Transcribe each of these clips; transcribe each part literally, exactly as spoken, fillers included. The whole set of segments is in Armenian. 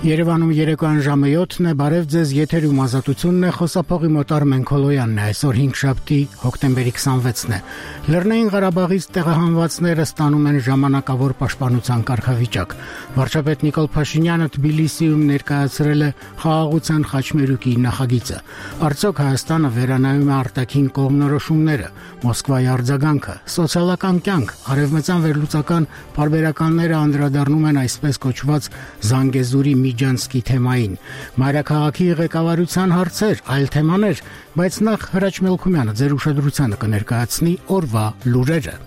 Երևանում երեկոյան ժամը յոթն է, բարև ձեզ, եթերում ազատությունն է, խոսափողի մոտ Արմեն Քոլոյանն է, այսօր հինգշաբթի հոկտեմբերի քսանվեցն է։ Լեռնային Ղարաբաղից տեղահանվածները ստանում են ժամանակավոր պաշտպանության կարգավիճակ։ Վարչապետ Նիկոլ Փաշինյանը Թբիլիսիում ներկայացրել է խաղաղության խաչմերուկի նախագիծը։ Արդյոք Հայաստանը վերանայում է արտաքին կողմնորոշումները, Մոսկվայի արձագանքը, սոցիալական կյանք, արևմտյան վերլուծական պարբերականները անդրադառնում են այսպես կոչված Զանգեզուրի Միջանցքի թեմային։ Մայրաքաղաքի ղեկավարության հարցեր, այլ թեմաներ, բայց նախ Հրաչ Մելքումյանը ձեր ուշադրությանը կներկայացնի օրվա լուրերը։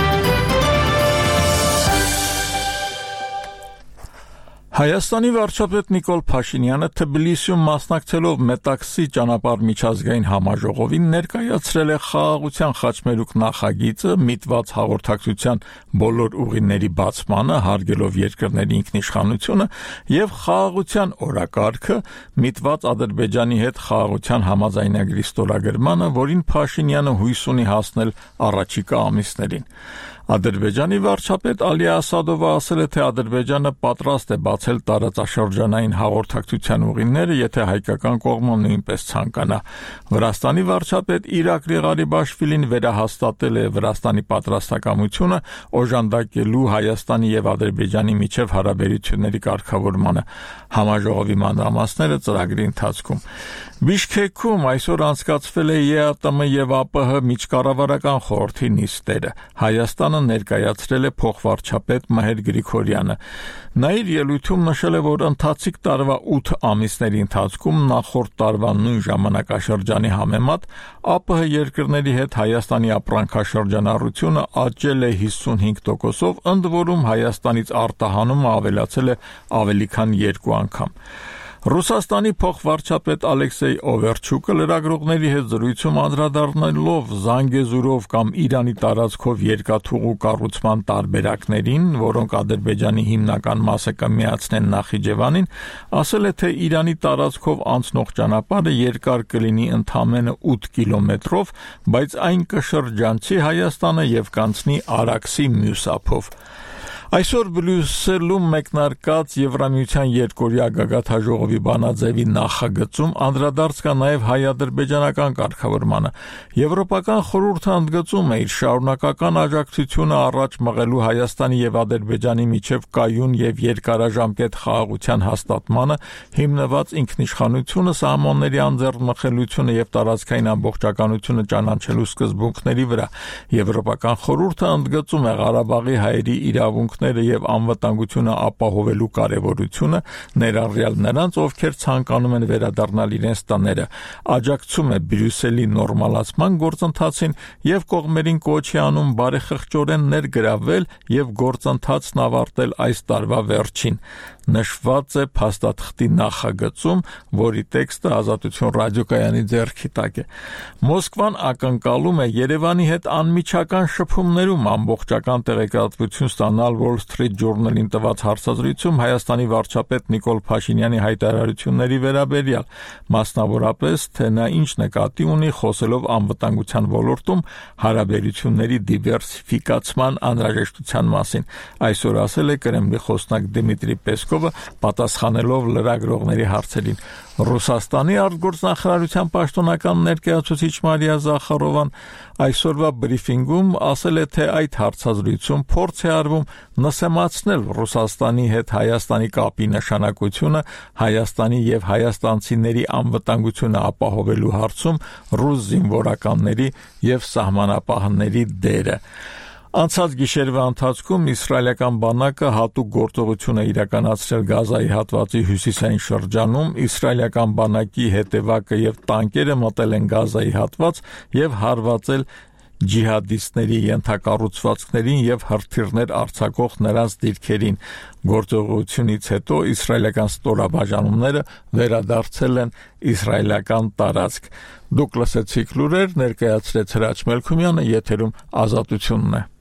Հայաստանի վարչապետ Նիկոլ Փաշինյանը Թբիլիսիում մասնակցելով Մետաքսի ճանապարհ միջազգային համաժողովին ներկայացրել է խաղաղության խաչմերուկ նախագիծը միտված հաղորդակցության բոլոր ուղիների բացմանը, հարգելով երկրների ինքնիշխանությունը եւ խաղաղության օրակարգը միտված Ադրբեջանի հետ խաղաղության համաձայնագրի ստորագրմանը, որին Փաշինյանը հույս ունի հասնել առաջիկա ամիսներին։ Ադրբեջանի վարչապետ Ալի Ասադովը ասել է, թե Ադրբեջանը պատրաստ է բացել տարածաշրջանային հաղորդակցության ուղիները, եթե հայկական կողմը նույնպես ցանկանա։ Վրաստանի վարչապետ Իրակլի Ղարիբաշվիլին վերահաստատել է Վրաստանի պատրաստակամությունը օժանդակելու Հայաստանի եւ Ադրբեջանի միջև հարաբերությունների կարգավորմանը։ Համաժողովի մանրամասները ծրագրի ընթացքում։ Բիշքեքում այսօր անցկացվել է ԵԱՏՄ եւ ԱՊՀ միջկառավարական խորհրդի նիստերը։ Հայաստանը ներկայացրել է փոխվարչապետ Մհեր Գրիգորյանը։ Նա իր ելույթում նշել է, որ ընթացիկ տարվա ութ ամիսների ընթացքում նախորդ տարվա նույն ժամանակաշրջանի համեմատ ԱՊՀ երկրների հետ Հայաստանի ապրանքաշրջանառությունը աճել է հիսունհինգ տոկոսով, ընդ որում Հայաստանից արտահանումը ավելացել է ավելի քան երկու անգամ։ Ռուսաստանի փոխվարչապետ Ալեքսեյ Օվերչուկը լրագրողների հետ զրույցում անդրադառնալով Զանգեզուրով կամ Իրանի տարածքով երկաթուղու կառուցման տարբերակներին, որոնք Ադրբեջանի հիմնական մասը կմիացնեն Նախիջևանին, ասել է, թե Իրանի տարածքով անցնող ճանապարհը երկար կլինի ընդամենը ութ կիլոմետրով, բայց այն կշրջանցի Հայաստանը եւ կանցնի Արաքսի մյուս ափով։ Այսօր Բրյուսելում մեկնարկած Եվրամիության երկօրյա գագաթնաժողովի բանաձևի նախագծում անդրադարձ կա նաև հայ-ադրբեջանական կարգավորմանը։ Եվրոպական խորհուրդը ընդգծում է իր շարունակական աջակցությունը առաջ մղելու Հայաստանի եւ Ադրբեջանի միջև կայուն եւ երկարաժամկետ խաղաղության հաստատմանը, հիմնված ինքնիշխանությունը, սահմանների անձեռնմխելիությունը եւ տարածքային ամբողջականությունը ճանաչելու սկզբունքների վրա։ Եվրոպական խորհուրդը ընդգծում է Ղարաբաղի հայերի իրավունքները եւ անվտանգությունը ապահովելու կարեւորությունը, ներառյալ նրանց, ովքեր ցանկանում են վերադառնալ իրենց տները, աջակցում է Բրյուսելի նորմալացման գործընթացին եւ կողմերին կոչ է անում բարեխղճորեն ներգրավել եւ գործընթացն ավարտել այս տարվա վերջին։ Նշված է փաստաթղթի նախագծում, որի տեքստը Ազատություն ռադիոկայանի ձեռքի տակ է։ Մոսկվան ակնկալում է Երևանի հետ անմիջական շփումներում ամբողջական տեղեկատվություն ստանալ Wall Street Journal-ին տված հարցազրույցում Հայաստանի վարչապետ Նիկոլ Փաշինյանի հայտարարությունների վերաբերյալ, մասնավորապես, թե նա ինչ նկատի ունի խոսելով անվտանգության ոլորտում հարաբերությունների դիվերսիֆիկացման անհրաժեշտության մասին։ Այսօր ասել է Կրեմլի խոսնակ Դմիտրի Պեսկովը, պատասխանելով լրագրողների հարցերին։ Ռուսաստանի արտգործնախարարության պաշտոնական ներկայացուցիչ Մարիա Զախարովան այսօրվա բրիֆինգում ասել է, թե այդ հարցազրույցում փորձ է արվում նսեմացնել Ռուսաստանի հետ Հայաստանի կապի նշանակությունը, Հայաստանի եւ հայաստանցիների անվտանգությունը ապահովելու հարցում ռուս զինվորականների եւ սահմանապահների դերը։ Անցած գիշերվա ընթացքում իսրայելական բանակը հատուկ գործողություն է իրականացրել Գազայի հատվածի հյուսիսային շրջանում, իսրայելական բանակի հետևակը եւ տանկերը մտել են Գազայի հատված եւ հարվածել ջիհադիստների ենթակառուցվածքներին եւ հրթիռներ արձակող նրանց դիրքերին։ Գործողությունից հետո իսրայելական ստորաբաժանումները վերադարձել են իսրայելական տարածք։ Դուք լսեցիք լուրեր, ներկայացրեց Հրաչ Մելքումյանը, եթերում Ազատությունն է։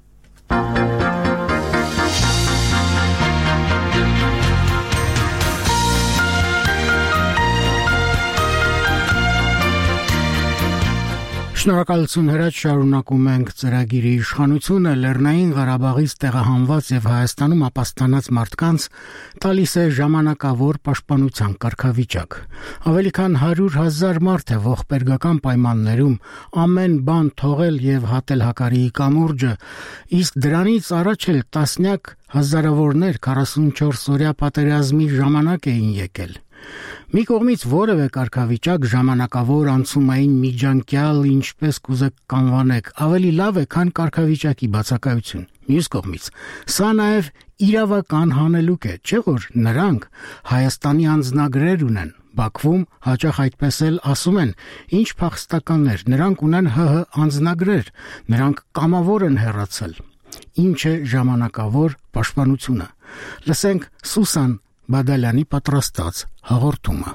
Շնորհակալություն հրաչ, շարունակում ենք ծրագիրի իշխանությունը Լեռնային Ղարաբաղից տեղահանված եւ Հայաստանում ապաստանած մարդկանց տալիս է ժամանակավոր պաշտպանության կարգավիճակ։ Ավելի քան հարյուր հազար մարդ է ողբերգական պայմաններում ամեն բան թողել եւ հատել Հակարիի կամուրջը, իսկ դրանից առաջ էլ տասնյակ հազարավորներ քառասունչորս օրյա պատերազմի ժամանակ էին եկել։ Մի կողմից որևէ կարգավիճակ ժամանակավոր անցումային միջանկյալ, ինչպես կուզեք կանվանեք, ավելի լավ է, քան կարգավիճակի բացակայություն։ Մյուս կողմից, սա նաև իրավական հանելուկ է, չէ՞ որ նրանք Հայաստանի անձնագրեր ունեն։ Բաքվում հաճախ այդպես էլ ասում են, ինչ փախստականներ, նրանք ունեն ՀՀ անձնագրեր, նրանք կամավոր են հեռացել։ Ինչ է ժամանակավոր պաշտպանությունը։ Լսենք Սուսան Բադալյանի պատրաստած հաղորդումը։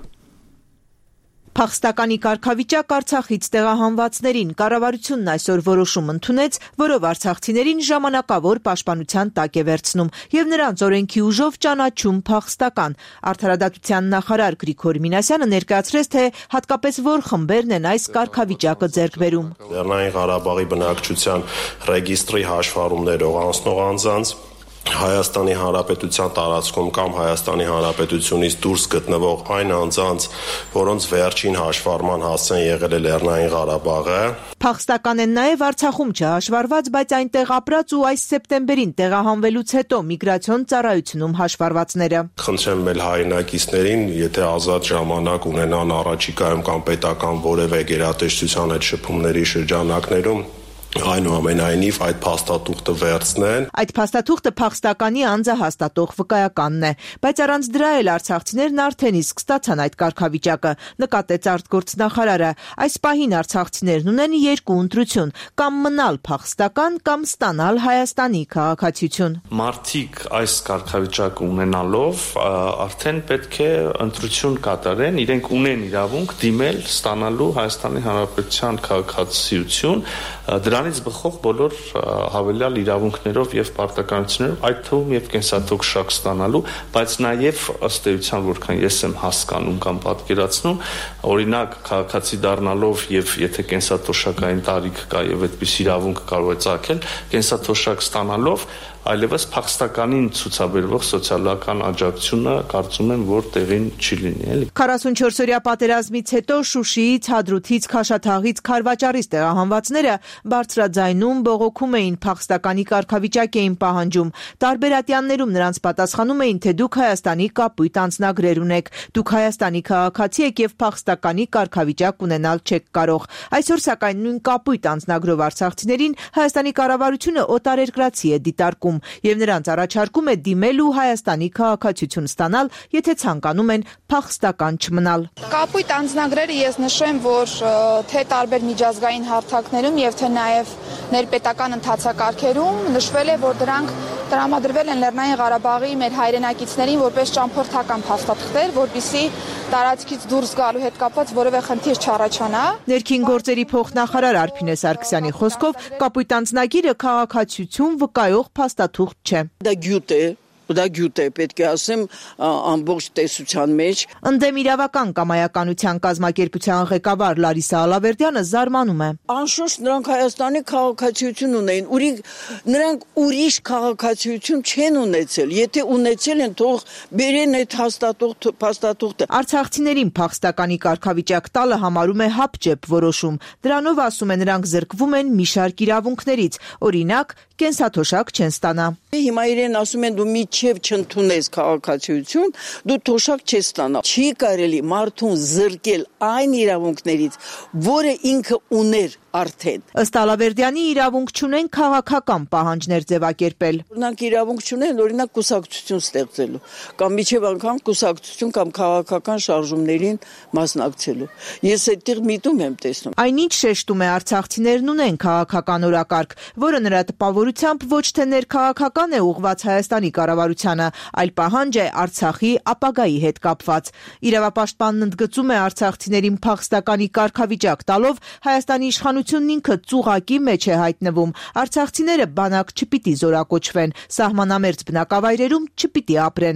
Փախստականի կարգավիճակ Արցախից տեղահանվածներին կառավարությունն այսօր որոշում ընդունեց, որով արցախցիներին ժամանակավոր պաշտպանության տակ է վերցնում եւ նրանց օրենքի ուժով ճանաչում փախստական։ Արդարադատության նախարար Գրիգոր Մինասյանը ներկայացրեց, թե հատկապես որ խմբերն են այս կարգավիճակը ձեռք բերում։ Լեռնային Ղարաբաղի բնակչության ռեգիստրի հաշվառումներով անցնող անձանց, Հայաստանի Հանրապետության տարածքում կամ Հայաստանի Հանրապետությունից դուրս գտնվող այն անձանց, որոնց վերջին հաշվառման հասցեն եղել է Լեռնային Ղարաբաղը։ Փախստական են նաև Արցախում չհաշվառված, բայց այնտեղ ապրած ու այս սեպտեմբերին տեղահանվելուց հետո միգրացիոն ծառայությունում հաշվառվածները։ Խնդրեմ մեր հայրենակիցներին, եթե ազատ ժամանակ ունենան առաջիկայում կամ պետական որևէ գերատեսչության այդ շփումների շրջանակներում, այնուամենայնիվ այդ փաստաթուղթը վերցնեն։ Այդ փաստաթուղթը փախստականի անձը հաստատող վկայականն է, բայց առանց դրա էլ արցախցիներն արդեն իսկ ստացան այդ կարգավիճակը, նկատեց արտգործնախարարը։ Այս պահին արցախցիներն ունեն երկու ընտրություն՝ կամ մնալ փախստական, կամ ստանալ Հայաստանի քաղաքացիություն։ Մարդիկ այս կարգավիճակը ունենալով արդեն պետք է ընտրություն կատարեն, իրենք ունեն իրավունք դիմել ստանալու Հայաստանի Հանրապետության քաղաքացիություն, դրանից բխող բոլոր հավելյալ իրավունքներով եւ պարտականություններով, այդ թվում եւ կենսաթոշակ ստանալու, բայց նաեւ ըստ էության, որքան ես եմ հասկանում կամ պատկերացնում, օրինակ քաղաքացի դառնալով եւ եթե կենսաթոշակային տարիք կա եւ այդպես իրավունք կարող է ծագել, կենսաթոշակ ստանալով այլևս փախստականին ցուցաբերվող սոցիալական աջակցությունը կարծում եմ, որ տեղին չի լինի, էլի։ քառասունչորս օրյա պատերազմից հետո Շուշիից, Հադրութից, Քաշաթաղից, Քարվաճարից տեղահանվածները բարձրաձայնում բողոքում էին, փախստականի կարգավիճակ էին պահանջում։ Տարբեր ատյաններում նրանց պատասխանում էին, թե դուք Հայաստանի կապույտ անձնագրեր ունեք, դուք Հայաստանի քաղաքացի եք եւ փախստականի կարգավիճակ ունենալ չեք կարող։ Այսօր սակայն նույն կապույտ անձնագրով արցախցիներին Հայաստանի կառավարությունը օտարերկրացի է դիտարկում եւ նրանց առաջարկում է դիմել ու Հայաստանի քաղաքացիություն ստանալ, եթե ցանկանում են փախստական չմնալ։ Կապույտ անձնագրերը ես նշեմ, որ թե տարբեր միջազգային հարթակներում եւ թե նաեւ ներպետական ընթացակարգերում նշվել է, որ դրանք տրամադրվել են Լեռնային Ղարաբաղի մեր հայրենակիցներին որպես ճամփորդական փաստաթղթեր, որպեսզի տարածքից դուրս գալու հետ կապված որևէ խնդիր չառաջանա։ Ներքին գործերի փոխնախարար Արփինե Սարգսյանի խոսքով կապույտ անձնագիրը քաղաքացիություն վկայող փաստաթուղթ չէ։ Դա գյուտ է, դա գյուտ է, պետք է ասեմ ամբողջ տեսության մեջ։ Ընդդեմ իրավական կամայականության կազմակերպության ղեկավար Լարիսա Ալավերդյանը զարմանում է։ Անշուշտ նրանք Հայաստանի քաղաքացիություն ունեին, նրանք ուրիշ քաղաքացիություն չեն ունեցել, եթե ունեցել են, թող բերեն այդ փաստաթուղթը։ Արցախցիներին փախստականի կարգավիճակ տալը համարում է հապճեպ որոշում։ Դրանով, ասում է, նրանք զրկվում են մի շարք իրավունքներից, օրինակ կենսաթոշակ չեն ստանա։ Հիմա իրեն ասում են դու միջև չընդունես քաղաքացիություն, դու թոշակ չես ստանա։ Չի կարելի մարդուն զրկել այն իրավունքներից, որը ինքը ուներ արդեն։ Ըստ Ալավերդյանի իրավունք չունեն քաղաքական պահանջներ ձևակերպել։ Նրանք իրավունք չունեն օրինակ կուսակցություն ստեղծելու կամ միջև անգամ կուսակցություն կամ քաղաքական շարժումներին մասնակցելու։ Ես այդտեղ միտում եմ տեսնում։ Այնինչ շեշտում է արցախցիներն ունեն քաղաքական օրակարգ, որը նրա տպավորությամբ ոչ թե ներքաղաքական է ուղղված Հայաստանի կառավարությանը, այլ պահանջ է Արցախի ապագայի հետ կապված։ Իրավապաշտպանն ընդգծում է արցախցիներին փախստականի կարգավիճակ տալով Հայաստանի իշխանությունն ինքը ծուղակի մեջ է հայտնվում։ Արցախցիները բանակ չպիտի զորակոչվեն, սահմանամերձ բնակավայրերում չպիտի ապրեն։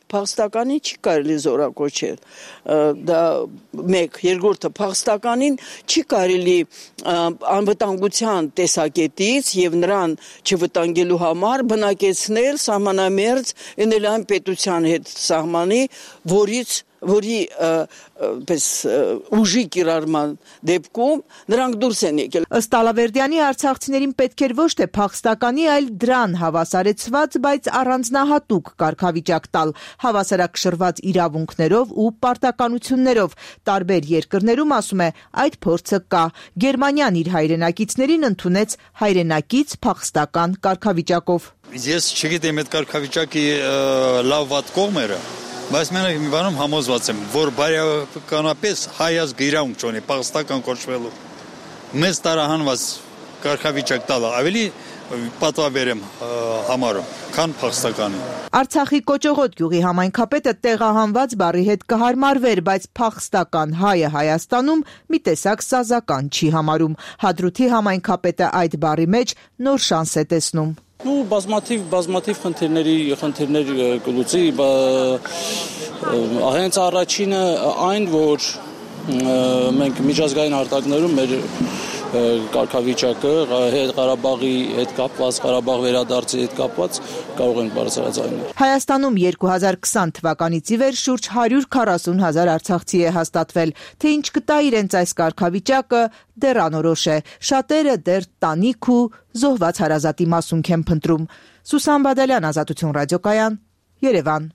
փախստականին չի կարելի զորակոչել։ Դա մեկ, երկրորդը փախստականին չի կարելի անվտանգության տեսակետից եւ նրան չվտանգելու համար բնակեցնել սահմանամերձ ենել այն պետության հետ սահմանի, որից որի պես ուժի կիրառման դեպքում նրանք դուրս են եկել։ Ըստ Ալավերդյանի արցախցիներին պետք էր ոչ թե փախստականի, այլ դրան հավասարեցված, բայց առանձնահատուկ կարգավիճակ տալ, հավասարակշռված իրավունքներով ու պարտականություններով։ Տարբեր երկրներում, ասում է, այդ փորձը կա։ Գերմանիան իր հայրենակիցներին ընդունեց հայրենակից փախստական կարգավիճակով։ Ես չգիտեմ այդ կարգավիճակի լավ վատ կողմերը, բայց մենք մի բանում համոզված եմ, որ բարոյականապես հայ ազգը իրավունք չունի փախստական կոչվելու։ Մեծ տարահանված կարգավիճակ տալը ավելի պատվաբեր եմ համարում, քան փախստականի։ Արցախի Կոճողոտ գյուղի համայնքապետը տեղահանված բառի հետ կհարմարվեր, բայց փախստական հայը Հայաստանում մի տեսակ սազական չի համարում։ Հադրութի համայնքապետը այդ բառի մեջ նոր շանս է տեսնում։ Ну, բազմաթիվ բազմաթիվ խնդիրների խնդիրներ կլուծի, հենց առաջինը այն, որ մենք միջազգային արտակներում մեր կարգավիճակը Ղարաբաղի հետ կապված, Ղարաբաղ վերադարձի հետ կապված կարող են բարձրացնել։ Հայաստանում երկու հազար քսան թվականից ի վեր շուրջ հարյուր քառասուն հազար արցախցի է հաստատվել, թե ինչ կտա իրենց այս կարգավիճակը դեռ անորոշ է։ Շատերը դեռ տանիք ու զոհված հարազատի մասունք են փնտրում։ Սուսան Բադալյան, Ազատություն ռադիոկայան, Երևան։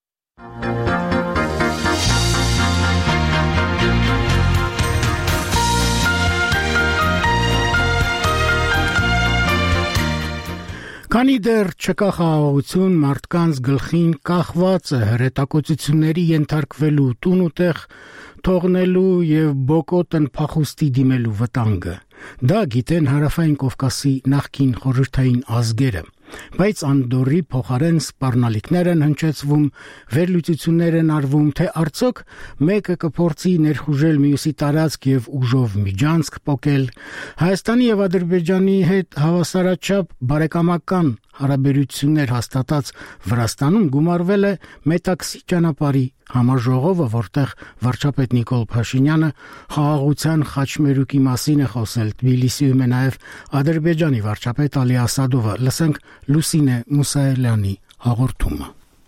Քանի դեռ չկա խաղաղություն, մարդկանց գլխին կախված է հրետակոծությունների ենթարկվելու տուն ու տեղ թողնելու եւ բոկոտն փախուստի դիմելու վտանգը։ Դա գիտեն Հարավային Կովկասի նախկին խորհրդային ազգերը, բայց Անդորի փոխարեն սպառնալիքներ են հնչեցվում, վերլուծություններ են արվում, թե արդյոք մեկը կփորձի ներխուժել մյուսի տարածք եւ ուժով միջանցք պոկել։ Հայաստանի եւ Ադրբեջանի հետ հավասարաչափ բարեկամական հարաբերություններ հաստատած Վրաստանում գումարվել է Մետաքսի ճանապարհի համաժողովը, որտեղ վարչապետ Նիկոլ Փաշինյանը խաղաղության խաչմերուկի մասին է խոսել։ Թբիլիսիում է նաև Ադրբեջանի վարչապետ Ալի Ասադովը։ Լսենք Լուսինե Մուսայելյանի հաղորդումը։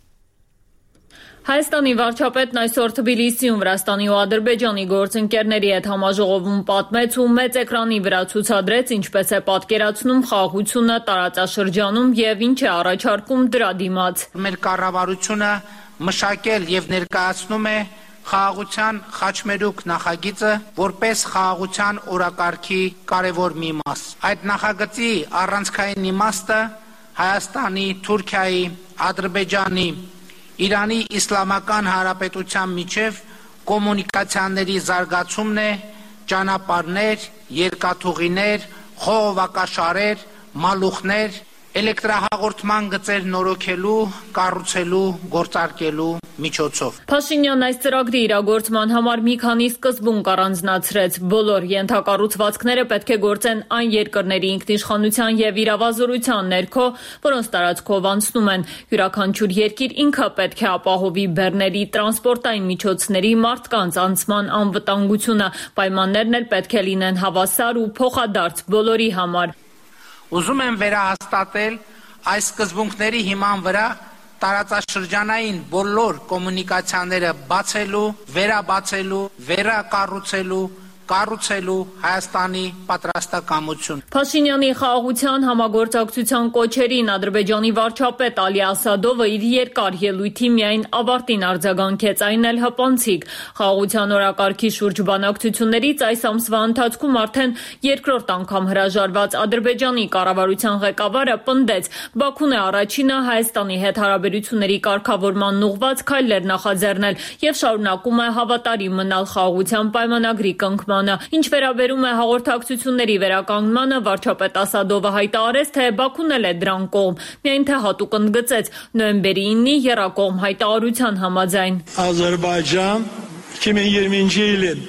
Հայաստանի վարչապետն այսօր Թբիլիսիում Վրաստանի ու Ադրբեջանի գործընկերների հետ համաժողովում պատմեց ու մեծ էկրանի վրա ցուցադրեց, ինչպես է պատկերացնում խաղաղությունը տարածաշրջանում եւ ինչ է առաջարկում դրա դիմաց։ Մեր կառավարությունը մշակել եւ ներկայացնում է խաղաղության խաչմերուկ նախագիծը որպես խաղաղության օրակարգի կարևոր մի մաս։ Այդ նախագծի առանցքային իմաստը Հայաստանի, Թուրքիայի, Ադրբեջանի, Իրանի Իսլամական Հանրապետության միջև կոմունիկացիաների զարգացումն է, ճանապարհներ, երկաթուղիներ, խողովակաշարեր, մալուխներ, էլեկտրահաղորդման գծեր նորոգելու, կառուցելու, գործարկելու միջոցով։ Փաշինյանն այս ծրագրի իրագործման համար մի քանի սկզբունք առանձնացրեց։ Բոլոր ենթակառուցվածքները պետք է գործեն այն երկրների ինքնիշխանության եւ իրավազորության ներքո, որոնց տարածքով անցնում են։ Յուրաքանչյուր երկիր ինքը պետք է ապահովի բեռների, տրանսպորտային միջոցների, մարդկանց անցման անվտանգությունը։ Պայմաններն էլ պետք է լինեն հավասար ու փոխադարձ բոլորի համար։ Ուզում եմ վերահաստատել այս սկզբունքների հիման վրա տարածաշրջանային բոլոր կոմունիկացիաները բացելու, վերաբացելու, վերակառուցելու, կառուցելու Հայաստանի պատրաստակամություն։ Փաշինյանի խաղաղության համագործակցության կոչերին Ադրբեջանի վարչապետ Ալի Ասադովը իր երկար ելույթի միայն ավարտին արձագանքեց, այն էլ հպանցիկ։ Խաղաղության օրակարգի շուրջ բանակցություններից այս ամսվա ընթացքում արդեն երկրորդ անգամ հրաժարված Ադրբեջանի կառավարության ղեկավարը պնդեց, Բաքուն է առաջինը Հայաստանի հետ հարաբերությունների կարգավորման ուղղված քայլեր նախաձեռնել եւ շարունակում է հավատարիմ մնալ խաղաղության պայմանագրի կնքման։ Ինչ վերաբերում է հաղորդակցությունների վերականգնմանը, վարչապետ Ասադովը հայտարարեց, թե Բաքուն էլ է դրան կողմ, միայն թե հատուկ ընդգծեց նոյեմբերի իննի եռակողմ հայտարարության համաձայն։ Azərbaycan iki min iyirminci ilin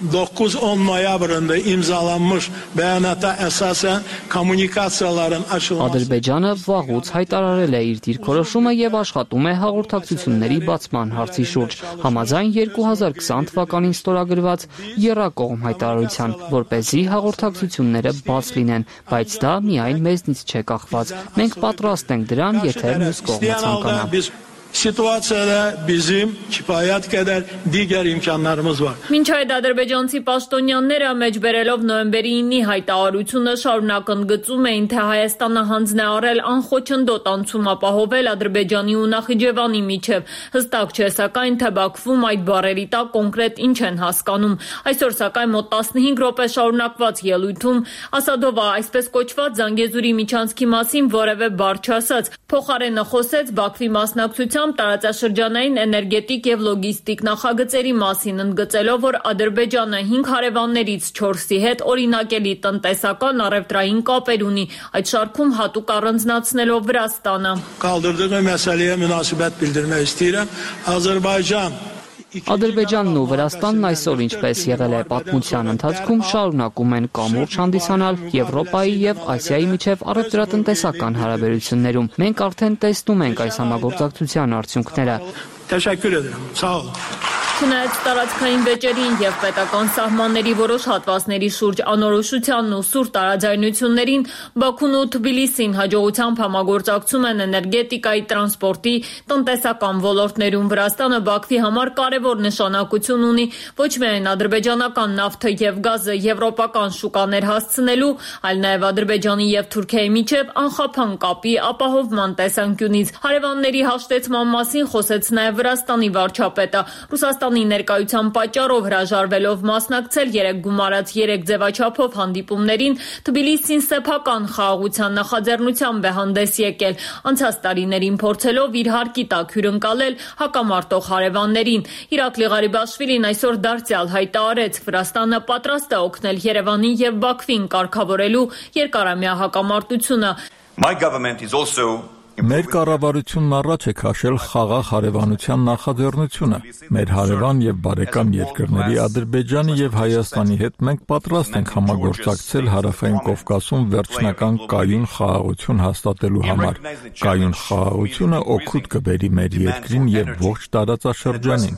dokuz on noyabrında imzalanmış beyanata esasen kommunikasiyaların açılması. Ադրբեջանը վաղուց հայտարարել է իր դիրքորոշումը եւ աշխատում է հաղորդակցությունների բացման հարցի շուրջ, համաձայն երկու հազար քսան թվականին ստորագրված եռակողմ հայտարարության, որպեսզի հաղորդակցությունները բաց լինեն, բայց դա միայն մեզնից չէ կախված։ Մենք պատրաստ ենք դրան, եթե մյուս կողմը ցանկանա։ Situasiyada bizim kifayet kadar diğer imkanlarımız var. Մինչ այդ ադրբեջանցի պաշտոնյաները մեջբերելով նոյեմբերի ինի հայտարարությունը շարունակ ընդգծում էին, թե Հայաստանը հանձն է առել անխոչնդոտ անցում ապահովել Ադրբեջանի ու Նախիջևանի միջև։ Հստակ չէ սակայն, թե Բաքվում այդ բառերի տակ կոնկրետ ինչ են հասկանում։ Այսօր սակայն մոտ տասնհինգ րոպե շարունակված ելույթում Ասադովը այսպես կոչված Զանգեզուրի միջանցքի մասին որևէ բառ չասաց։ Փոխարենը խոսեց Բաքվի մասնակցությամբ տարածաշրջանային էներգետիկ եւ լոգիստիկ նախագծերի մասին, ընդգծելով, որ Ադրբեջանը հինգ հարևաններից չորսի հետ օրինակելի տնտեսական առևտրային կապեր ունի, այդ շարքում հատուկ առանձնացնելով Վրաստանը։ Kaldırdığı meseleye münasebet bildirmek istedim. Azerbaycan Ադրբեջանն ու Վրաստանն այսօր, ինչպես եղել է պատմության ընթացքում, շարունակում են կամուրջ հանդիսանալ Եվրոպայի եւ Ասիայի միջև առևտրատնտեսական հարաբերություններում։ Մենք արդեն տեսնում ենք այս համագործակցության արդյունքները։ Teşekkür ederim. Sağ olun. Չնայած տարածքային վեճերին եւ պետական սահմանների որոշ հատվածների շուրջ անորոշությանն ու սուր տարաձայնություններին, Բաքուն ու Թբիլիսին հաջողությամբ համագործակցում են էներգետիկայի, տրանսպորտի, տնտեսական ոլորտներում։ Վրաստանը Բաքվի համար կարևոր նշանակություն ունի ոչ միայն ադրբեջանական նավթը եւ գազը եվրոպական շուկաներ հասցնելու, այլ նաեւ Ադրբեջանի եւ Թուրքիայի միջև անխափան կապի ապահովման տեսանկյունից։ Հարևանների հաշտեցման մասին խոսեց նաեւ Վրաստանի վարչապետը։ Ռուսաստանի ներկայության պատճառով հրաժարվելով մասնակցել երեք գումարած երեք ձևաչափով հանդիպումներին, Թբիլիսին սեփական խաղաղության նախաձեռնությամբ է հանդես եկել, անցած տարիներին փորձելով իր հարկի տակ հյուրընկալել հակամարտող հարևաններին։ Իրակլի Ղարիբաշվիլին այսօր դարձյալ հայտարարեց, Վրաստանը պատրաստ է օգնել Երևանին եւ Բաքվին կարգավորելու երկարամյա հակամարտությունը։ My government is also Մեր կառավարությունն առաջ է քաշել խաղաղ հարևանության նախաձեռնությունը։ Մեր հարևան եւ բարեկամ երկրների Ադրբեջանի եւ Հայաստանի հետ մենք պատրաստ ենք համագործակցել Հարավային Կովկասում վերջնական կայուն խաղաղություն հաստատելու համար։ Կայուն խաղաղությունը օգուտ կբերի մեր երկրին եւ ողջ տարածաշրջանին։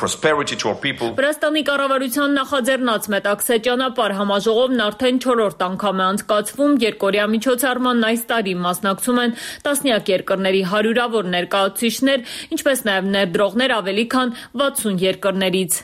Վրաստանի կառավարության նախաձեռնած Մետաքսե ճանապարհ համաժողովն արդեն չորրորդ անգամ է անցկացվում, երկօրյա միջոցառմանն այս տարի մասնակցում են տասնյակ երկրների հարյուրավոր ներկայացուցիչներ, ինչպես նաև ներդրողներ ավելի քան վաթսուն երկրներից։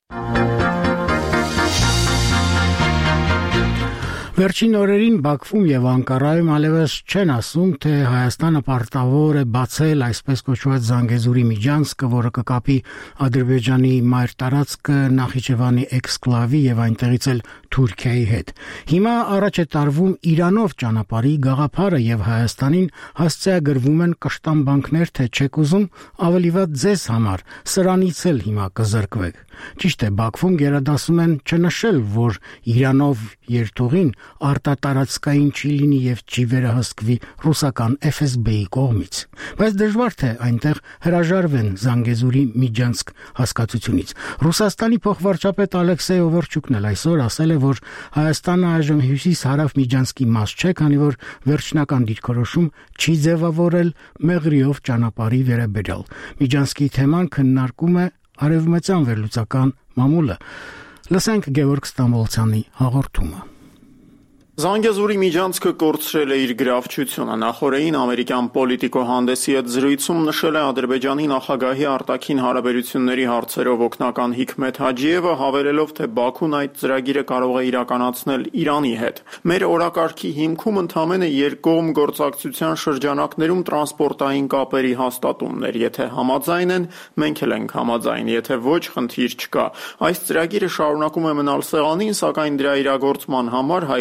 Վերջին օրերին Բաքվում եւ Անկարայում allևս չեն ասում, թե Հայաստանը պարտավոր է բացել այսպես կոչված Զանգեզուրի միջանցքը, որը կկապի Ադրբեջանի մայր տարածքը Նախիջևանի էքսկլավի եւ այնտեղից էլ Թուրքիայի հետ։ Հիմա առաջ է տարվում Իրանով ճանապարհի գաղափարը եւ Հայաստանին հասցեագրվում են կշտամբանքներ, թե չեք ուզում ավելի վատ ձեզ համար, սրանից էլ հիմա կզրկվեք։ Ճիշտ է, Բաքվում գերադասում են չնշել, որ Իրանով երթուղին արտատարածքային չի լինի եւ չի վերահսկվի ռուսական Էֆ Էս Բի-ի կողմից, բայց դժվար թե այնտեղ հրաժարվեն Զանգեզուրի միջանցք հասկացությունից։ Ռուսաստանի փոխվարչապետ Ալեքսեյ Օվերչուկն էլ այսօր ասել է, որ Հայաստանը այժմ հյուսիս-հարավ միջանցքի մաս չէ, քանի որ վերջնական դիրքորոշում չի ձևավորել մեղրիով ճանապարհի վերաբերյալ։ Միջանցքի թեման քննարկում է Արևմտյան վերլուծական մամուլը։ Լսենք Գևորգ Ստամբոլցյանի հաղորդումը։ Զանգեզուրի միջանցքը կորցրել է իր գրավչությունը։ Նախորդին ամերիկյան պոլիտիկո հանդեսի հետ զրույցում նշել է Ադրբեջանի նախագահի արտաքին հարաբերությունների հարցերով օգնական Հիքմեթ Հաջիևը, հավելելով, թե Բաքուն այդ ծրագիրը կարող է իրականացնել Իրանի հետ։ Մեր օրակարգի հիմքում ընդամենը երկկողմ գործակցության շրջանակներում տրանսպորտային կապերի հաստատումներ։ Եթե համաձայն են, մենք էլ ենք համաձայն, եթե ոչ, խնդիր չկա։ Այս ծրագիրը շարունակում է մնալ սեղանին, սակայն դրա իրագործման համար հայկական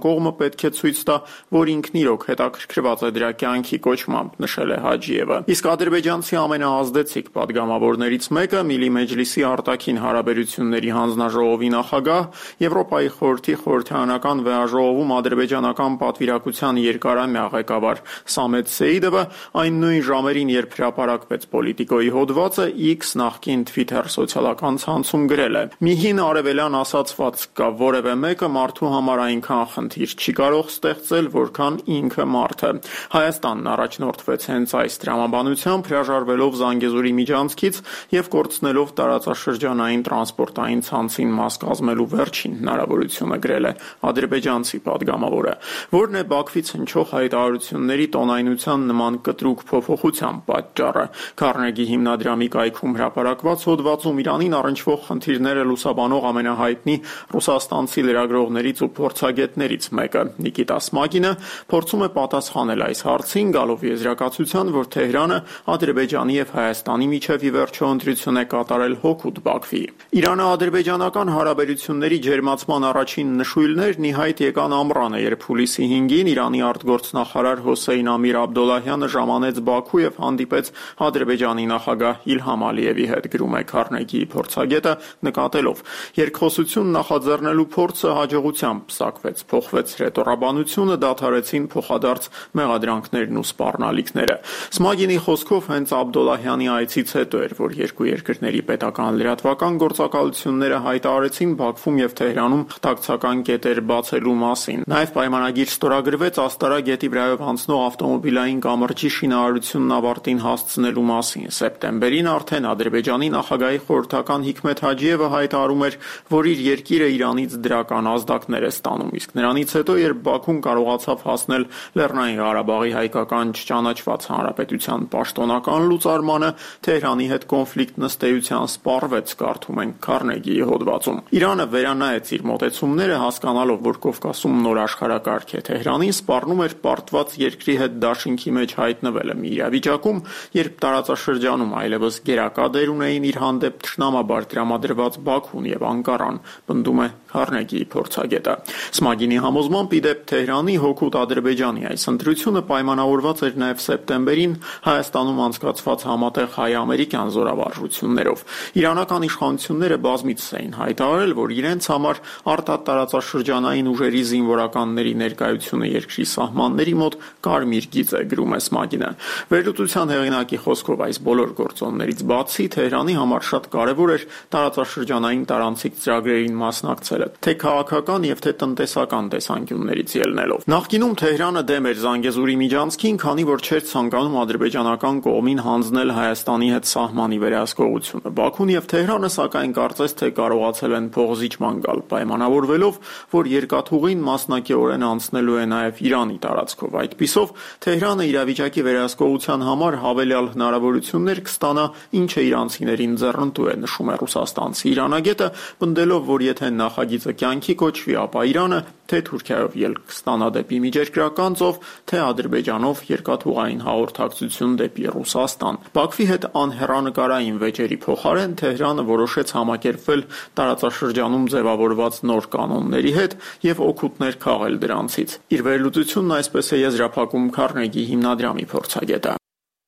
կողմը պետք է ցույց տա, որ ինքն իրոք հետաքրքրված է դրա կյանքի կոչմամբ, նշել է Հաջիևը։ Իսկ ադրբեջանցի ամենաազդեցիկ պատգամավորներից մեկը Միլի Մեջլիսի արտաքին հարաբերությունների հանձնաժողովի նախագահ, Եվրոպայի խորհրդի խորհրդարանական վեհաժողովում ադրբեջանական պատվիրակության երկարամյա ղեկավար Սամեդ Սեիդովը այն նույն ժամերին, երբ հրապարակվեց Պոլիտիկոյի հոդվածը, X նախկին Twitter սոցիալական ցանցում գրել է. «Մի հին արևելյան ասացված կա, որևէ մեկը մարդու համար այնքան խնդիր չի կարող ստեղծել, որքան ինքը մարդը»։ Հայաստանն առաջնորդվեց հենց այս տրամաբանությամբ, հրաժարվելով Զանգեզուրի միջանցքից եւ կորցնելով տարածաշրջանային տրանսպորտային ցանցին մաս կազմելու վերջին հնարավորությունը, գրել է ադրբեջանցի պատգամավորը։ Որն է Բաքվից հնչող հայտարարությունների տոնայնության նման կտրուկ փոփոխության պատճառը։ Քարնեգի հիմնադրամի կայքում հրապարակված հոդվածում Իրանին առնչվող խնդիրները լուսաբանող ամենահայտնի ռուսաստանցի լրագրողներից ու փորձագետներից մեկը Նիկիտա Սմագինը փորձում է պատասխանել այս հարցին, գալով եզրակացության, որ Թեհրանը Ադրբեջանի եւ Հայաստանի միջև ի վերջո ընտրություն է կատարել հօգուտ Բաքվի։ Իրано-ադրբեջանական հարաբերությունների ջերմացման առաջին նշույլներն ի հայտ եկան ամռանը, երբ հուլիսի հինգին Իրանի արտգործնախարար Հոսեյն Ամիր Աբդոլլահյանը ժամանեց Բաքու եւ հանդիպեց Ադրբեջանի նախագահ Իլհամ Ալիևի հետ, գրում է Քարնեգիի փորձագետը, նկատելով. երկխոսություն նախաձեռնելու փորձը հաջողությամբ պսակվեց, փոխվեց հռետորաբանությունը, դադարեցին փոխադարձ մեղադրանքներն ու սպառնալիքները։ Սմագինի խոսքով հենց Աբդոլլահյանի այցից հետո էր, որ երկու երկրների պետական լրատվական գործակալությունները հայտարարեցին Բաքվում եւ Թեհրանում խտակցական կետեր բացելու մասին։ Նաեւ պայմանագիր ստորագրվեց Աստարա գետի վրայով անցնող ավտոմոբիլային կամրջի շինարարությունն ավարտին հասցնելու մասին։ Սեպտեմբերին արդեն Ադրբեջանի նախագահի խորհրդական Հիկմետ Հաջիևը հայտարարում էր, որ իր երկիրը Իրանից դրական ազդակներ է ստանում, իսկ նրանից հետո, երբ Բաքուն կարողացավ հասնել Լեռնային Ղարաբաղի հայկական չճանաչված հանրապետության պաշտոնական լուծարմանը, Թեհրանի հետ կոնֆլիկտն ըստ էության սպառվեց, կարդում ենք Քարնեգիի հոդվածում։ Իրանը վերանայեց իր մոտեցումները, հասկանալով, որ Կովկասում նոր աշխարհակարգ է Թեհրանին, սպառնում էր պարտված երկրի հետ դաշինքի մեջ հայտնվելը մի իրավիճակում, երբ տարածաշրջանում այլևս գերակա դեր ունեին իր հանդեպ թշնամաբար տրամադրված Բաքուն եւ Անկարան, պնդում է Քարնեգիի փորձագետը։ Սմագինի համոզմամբ, ի դեպ Թեհրանի հօգուտ Ադրբեջանի այս ընտրությունը պայմանավորված էր նաեւ սեպտեմբերին Հայաստանում անցկացված համատեղ հայ-ամերիկյան զորավարժություններով։ Իրանական իշխանությունները բազմիցս էին հայտարարել, որ իրենց համար արտատարածաշրջանային ուժերի զինվորականների ներկայությունը երկրի սահմանների մոտ կարմիր գիծ է, գրում է Սմագինը։ Վերլուծության հեղինակի խոսքով այս բոլոր գործոններից բացի Թեհրանի համար շատ կարևոր էր տարածաշրջանային տարանցիկ ծրագրերին մասնակցելը, թե քաղաքական եւ թե տնտեսական տեսանկյուններից ելնելով։ Նախկինում Թեհրանը դեմ էր Զանգեզուրի միջանցքին, քանի որ չէր ցանկանում ադրբեջանական կողմին հանձնել Հայաստանի հետ սահմանի վերահսկողությունը։ Բաքուն եւ Թեհրանը սակայն կարծես թե կարողացել են փողզիջման գալ, պայմանավորվելով, որ երկաթուղին մասնակիորեն անցնելու է նաեւ Իրանի տարածքով։ Այդպիսով Թեհրանը իրավիճակի վերահսկողության համար հավելյալ հնարավորություններ կստանա, ինչը իրանցիներին ձեռնտու է, նշում է ռուսաստանցի իրանագետը, պնդելով, որ եթե նախագիծը կյանքի կոչվի, ապա Իրանը թե Թուրքիայով ելք կստանա դեպի միջերկրական ծով, թե Ադրբեջանով երկաթուղային հաղորդակցություն դեպի Ռուսաստան։ Բաքվի հետ անհեռանկարային վեճերի փոխարեն Թեհրանը որոշեց համակերպվել տարածաշրջանում ձևավորված նոր կանոնների հետ եւ օգուտներ քաղել դրանցից։ Իր վերլուծությունն այսպես է եզրափակում Քարնեգի հիմնադրամի փորձագետը։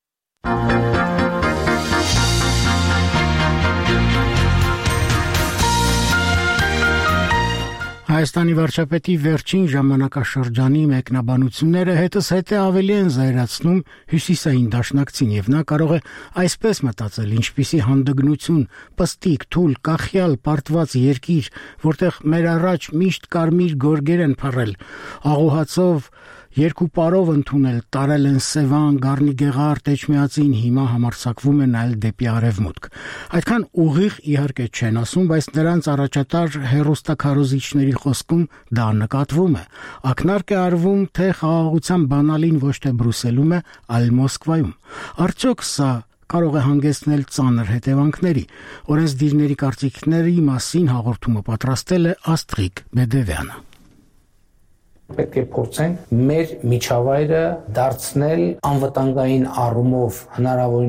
Հայաստանի վարչապետի վերջին ժամանակաշրջանի մեկնաբանությունները հետս հետ է ավելի են զայրացնում հյուսիսային դաշնակցին, եւ նա կարող է այսպես մտածել, ինչպիսի հանդգնություն, պստիկ, թույլ, կախյալ, պարտված երկիր, որտեղ մեր առաջ միշտ կարմիր գորգեր են փռել, աղուհացով երկու պարով ընդունել, տարել են Սևան, Գառնիգեղարդ, Էջմիածին, հիմա համարձակվում են այլ դեպի արևմուտք։ Այդքան ուղիղ իհարկե չեն ասում, բայց նրանց առաջատար հերոստաքարոզիչների խոսքում դա նկատվում է։ Ակնարկ է արվում, թե խաղաղության բանալին ոչ թե Բրուսելում է, այլ Մոսկվայում։ Արդյոք սա կարող է հանգեցնել ծանր հետևանքների։ Օրենսդիրների կարծիքների մասին հաղորդումը պատրաստել է Աստղիկ Բեդևյանը։ Պետք է փորձենք մեր միջավայրը դարձնել անվտանգային առումով հնարավորինս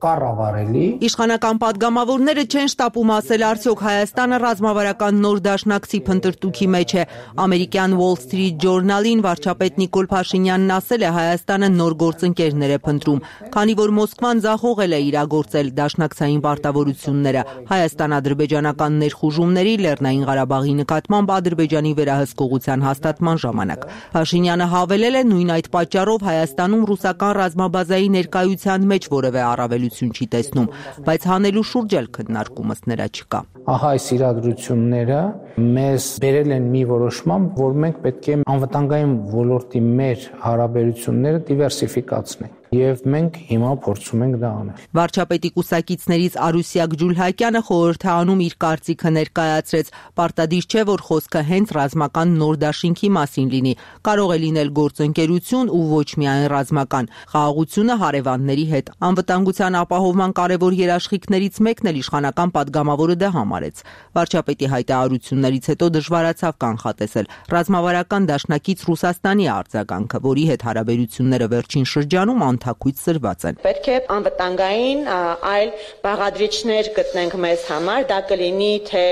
կառավարելի։ Իշխանական падգամավորները չեն շտապում ասել, արդյոք Հայաստանը ռազմավարական նոր դաշնակցի փնտրտուքի մեջ է։ Ամերիկյան Wall Street Journal-ին վարչապետ Նիկոլ Փաշինյանն ասել է, Հայաստանը նոր գործընկերներ է փնտրում, քանի որ Մոսկվան ձախողել է իրագործել դաշնակցային պարտավորությունները հայաստան-ադրբեջանական ներխուժումների, Լեռնային Ղարաբաղի նկատմամբ Ադրբեջանի վերահսկողության հաստատման ժամանակ։ Փաշինյանը հավելել է, նույն այդ պատճառով Հայաստանում ռուսական ռազմաբազայի ներկայության մեջ որևէ առավելություն չի տեսնում, բայց հանելու շուրջ էլ քննարկումս նրա չկա։ Ահա այս իրադրությունները մեզ բերել են մի որոշման, որ մենք պետք է անվտանգային ոլորտի մեր հարաբերությունները դիվերսիֆիկացնենք, եւ մենք հիմա փորձում ենք դա անել։ Վարչապետի կուսակիցներից Արուսյակ Ջուլհակյանը խորհրդի անում իր կարծիքը ներկայացրեց, պարտադիր չէ, որ խոսքը հենց ռազմական նոր դաշինքի մասին լինի, կարող է լինել գործընկերություն ու ոչ միայն ռազմական, խաղաղությունը հարևանների հետ։ Անվտանգության ապահովման կարևոր երաշխիքներից մեկն էլ իշխանական падգամավորը դա համարեց։ Վարչապետի հայտարարություններից հետո դժվարացավ կանխատեսել ռազմավարական դաշնակից Ռուսաստանի արձագանքը, որի հետ հարաբերությունները վերջին շրջանում թակույց սրված են։ Պետք է անվտանգային այլ բաղադրիչներ գտնենք մեզ համար, դա կլինի թե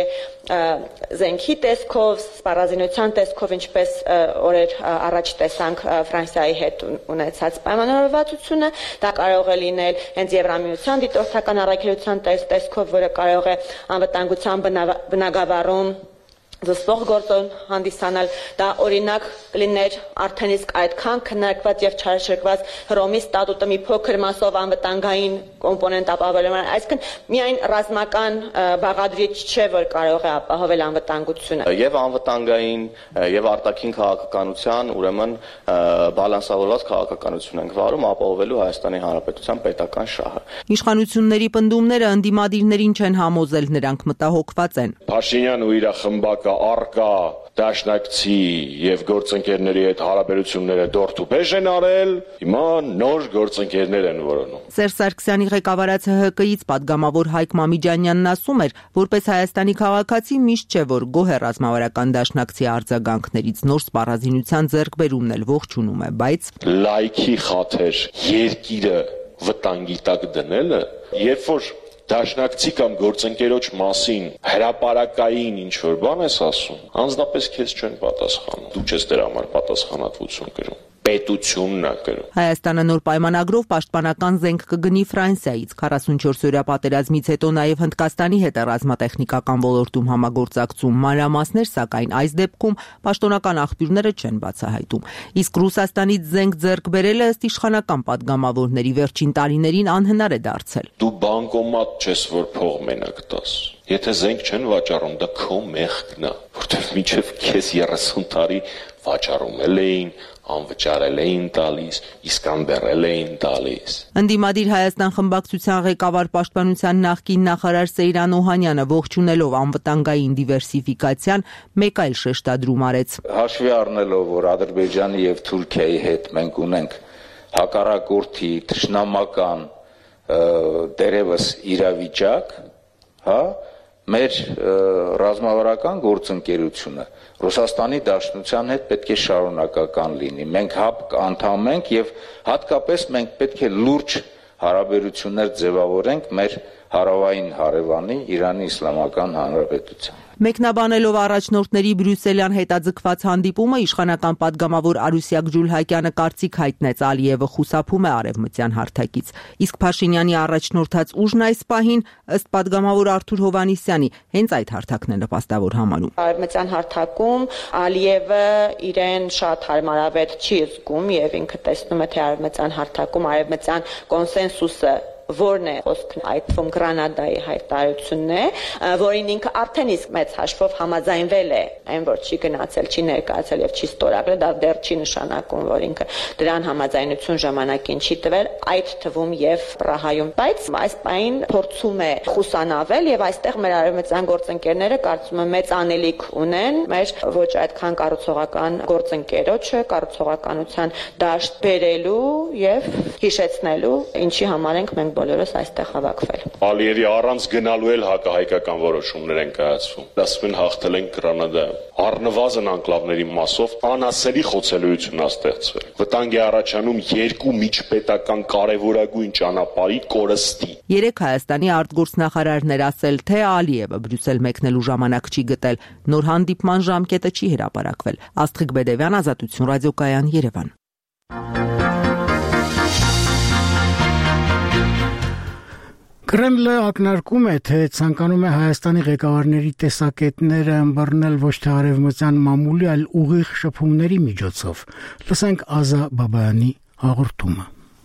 զենքի տեսքով, սպառազինության տեսքով, ինչպես օրեր առաջ տեսանք Ֆրանսիայի հետ ունեցած պայմանավորվածությունը, դա կարող է լինել հենց Եվրամիության դիտորդական առաքելության տեսքով, որը կարող է անվտանգության բնագավառում զսպող գործոն հանդիսանալ, դա օրինակ կլիներ արդեն իսկ այդքան քննարկված եւ չարաշրջված Հռոմի ստատուտը մի փոքր մասով անվտանգային կոմպոնենտ ապահովել, այսինքն միայն ռազմական բաղադրիչ չէ, որ կարող է ապահովել անվտանգությունը։ Եվ անվտանգային եւ արտաքին քաղաքականության, ուրեմն բալանսավորված քաղաքականություն ենք վարում, ապահովելու Հայաստանի Հանրապետության պետական շահը։ Իշխանությունների պնդումները ընդդիմադիրներին չեն համոզել, նրանք մտահոգված են։ Փաշինյանն ու իր խմբակը արկա դաշնակցի եւ գործընկերների հետ հարաբերությունները դորտուբեժ են արել, հիմա նոր գործընկերներ են որոնում։ Սերժ Սարգսյանի ղեկավարած Հ Հ Կից падգամավոր Հայկ Մամիջանյանն ասում էր, որպես Հայաստանի քաղաքացի միշտ չէ, որ գոհ է ռազմավարական դաշնակցի արձագանքներից, նոր սպառազինության ձեռքբերումն էլ ողջունում է, բայց լայքի խաթեր երկիրը վտանգի տակ դնելը, երբ որ դաշնակցի կամ գործընկերոջ մասին հրապարակային ինչ որ բան ես ասում, անձնապես քեզ չեն պատասխանում։ Դու չես դրա համար պատասխանատվություն կրում։ Պետությունն է կրում։ Հայաստանը նոր պայմանագրով պաշտպանական զենք կգնի Ֆրանսիայից։ քառասունչորսօրյա պատերազմից հետո նաև Հնդկաստանի հետ է ռազմատեխնիկական ոլորտում համագործակցում։ Մանրամասներ, սակայն այս դեպքում պաշտոնական աղբյուրները չեն բացահայտում։ Իսկ Ռուսաստանից զենք ձեռք բերելը ըստ իշխանական падգամավորների վերջին տարիներին անհնար է դարձել։ Դու բանկոմատ չես, որ փող մենակ տաս։ Եթե զենք չեն վաճառում, դա քո մեղքն է, որտեղ մինչև քեզ երեսուն տարի վաճառում էին, անվճարել էին տալիս, իսկանդերել էին տալիս։ Ընդդիմադիր Հայաստան խմբակցության ղեկավար պաշտպանության նախկին նախարար Սեյրան Օհանյանը ողջունելով անվտանգային դիվերսիֆիկացիան մեկ այլ շեշտադրում արեց։ Հաշվի առնելով, որ Ադրբեջանի եւ Թուրքիայի հետ մենք ունենք հակառակորդի թշնամական դերևս իրավիճակ, հա, մեր ռազմավարական գործընկերությունը Ռուսաստանի Դաշնության հետ պետք է շարունակական լինի։ Մենք հապ անդամ ենք եւ հատկապես մենք պետք է լուրջ հարաբերություններ ձևավորենք մեր հարավային հարևանի Իրանի Իսլամական Հանրապետության։ Մեկնաբանելով առաջնորդների բրյուսելյան հետաձգված հանդիպումը, իշխանական падգամավոր Արուսյակ Ջուլհակյանը կարծիք հայտնեց Ալիևը խուսափում է արևմտյան հարթակից։ Իսկ Փաշինյանի առաջնորդած ուժն այս պահին, ըստ падգամավոր Արթուր Հովհաննիսյանի, հենց այդ հարթակն է նպաստավոր համարում։ Արևմտյան հարթակում Ալիևը իրեն շատ հարմարավետ չի զգում եւ ինքը տեսնում է, թե արևմտյան հարթակում արևմտյան կոնսենսուսը որն է խոսքն այդ թվում Գրանադայի հայտարարությունն է, որին ինքը արդեն իսկ մեծ հաշվով համաձայնվել է, այն որ չի գնացել, չի ներկայացել եւ չի ստորագրել, դա դեռ չի նշանակում, որ ինքը դրան համաձայնություն ժամանակին չի տվել, այդ թվում եւ Պրահայում, բայց այս պայն փորձում է խուսանավել եւ այստեղ մեր արևմտյան գործընկերները կարծում եմ մեծ անելիք ունեն մեր ոչ այդքան կառուցողական գործընկերոջը կառուցողականության դաշտ բերելու եւ հիշեցնելու, ինչի համար ենք մենք բոլորս այստեղ հավաքվել։ Ալիևի առանց գնալու էլ հակահայկական որոշումներ են կայացվում։ Ասում են հաղթել են Գրանադայում։ Առնվազն անկլավների մասով անասելի խոցելիություն է ստեղծվել։ Վտանգ է առաջանում երկու միջպետական կարևորագույն ճանապարհի կորստի։ Երեք Հայաստանի արտգործնախարարն էր ասել, թե Ալիևը Բրյուսել մեկնելու ժամանակ չի գտել, նոր հանդիպման ժամկետը չի հրապարակվել։ Աստղիկ Բեդևյան, Ազատություն ռադիոկայան, Երևան։ Կրեմլը ակնարկում է, թե ցանկանում է Հայաստանի ղեկավարների տեսակետները ըմբռնել ոչ թե արևմտյան մամուլի, այլ ուղիղ շփումների միջոցով։ Լսենք Ազա Բաբայանի հաղորդումը։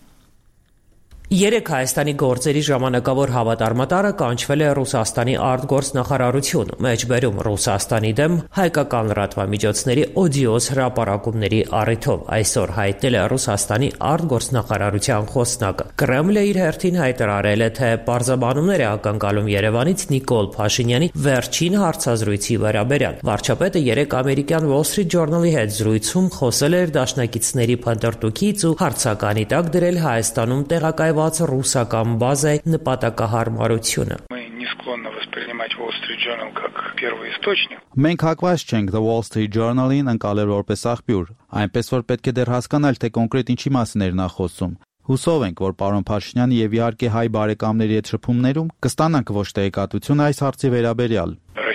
Երեք Հայաստանի գործերի ժամանակավոր հավատարմատարը կանչվել է Ռուսաստանի արտգործնախարարություն, մեջբերում Ռուսաստանի դեմ հայկական լրատվամիջոցների օդիոս հրապարակումների առիթով այսօր հայտնել է Ռուսաստանի արտգործնախարարության խոսնակը։ Կրեմլը իր հերթին հայտարարել է, թե պարզաբանումներ է ակնկալում Երևանից Նիկոլ Փաշինյանի վերջին հարցազրույցի վերաբերյալ։ Վարչապետը երեք ամերիկյան Wall Street Journal-ի հետ զրույցում խոսել էր դաշնակիցների փնտրտուքից ու հարցականի տակ դրել Հայաստանում տեղակայ ռուսական բազայի նպատակահարմարությունը։ Մենք հակված չենք The Wall Street Journal-ին ընկալել որպես աղբյուր, այնպես որ պետք է դեռ հասկանալ, թե կոնկրետ ինչի մասին էր նա խոսում։ Հուսով ենք, որ պարոն Փաշինյանը եւ իհարկե հայ բարեկամների հետ շփումներում կստանանք ոչ տեղեկատվություն այս հարցի վերաբերյալ։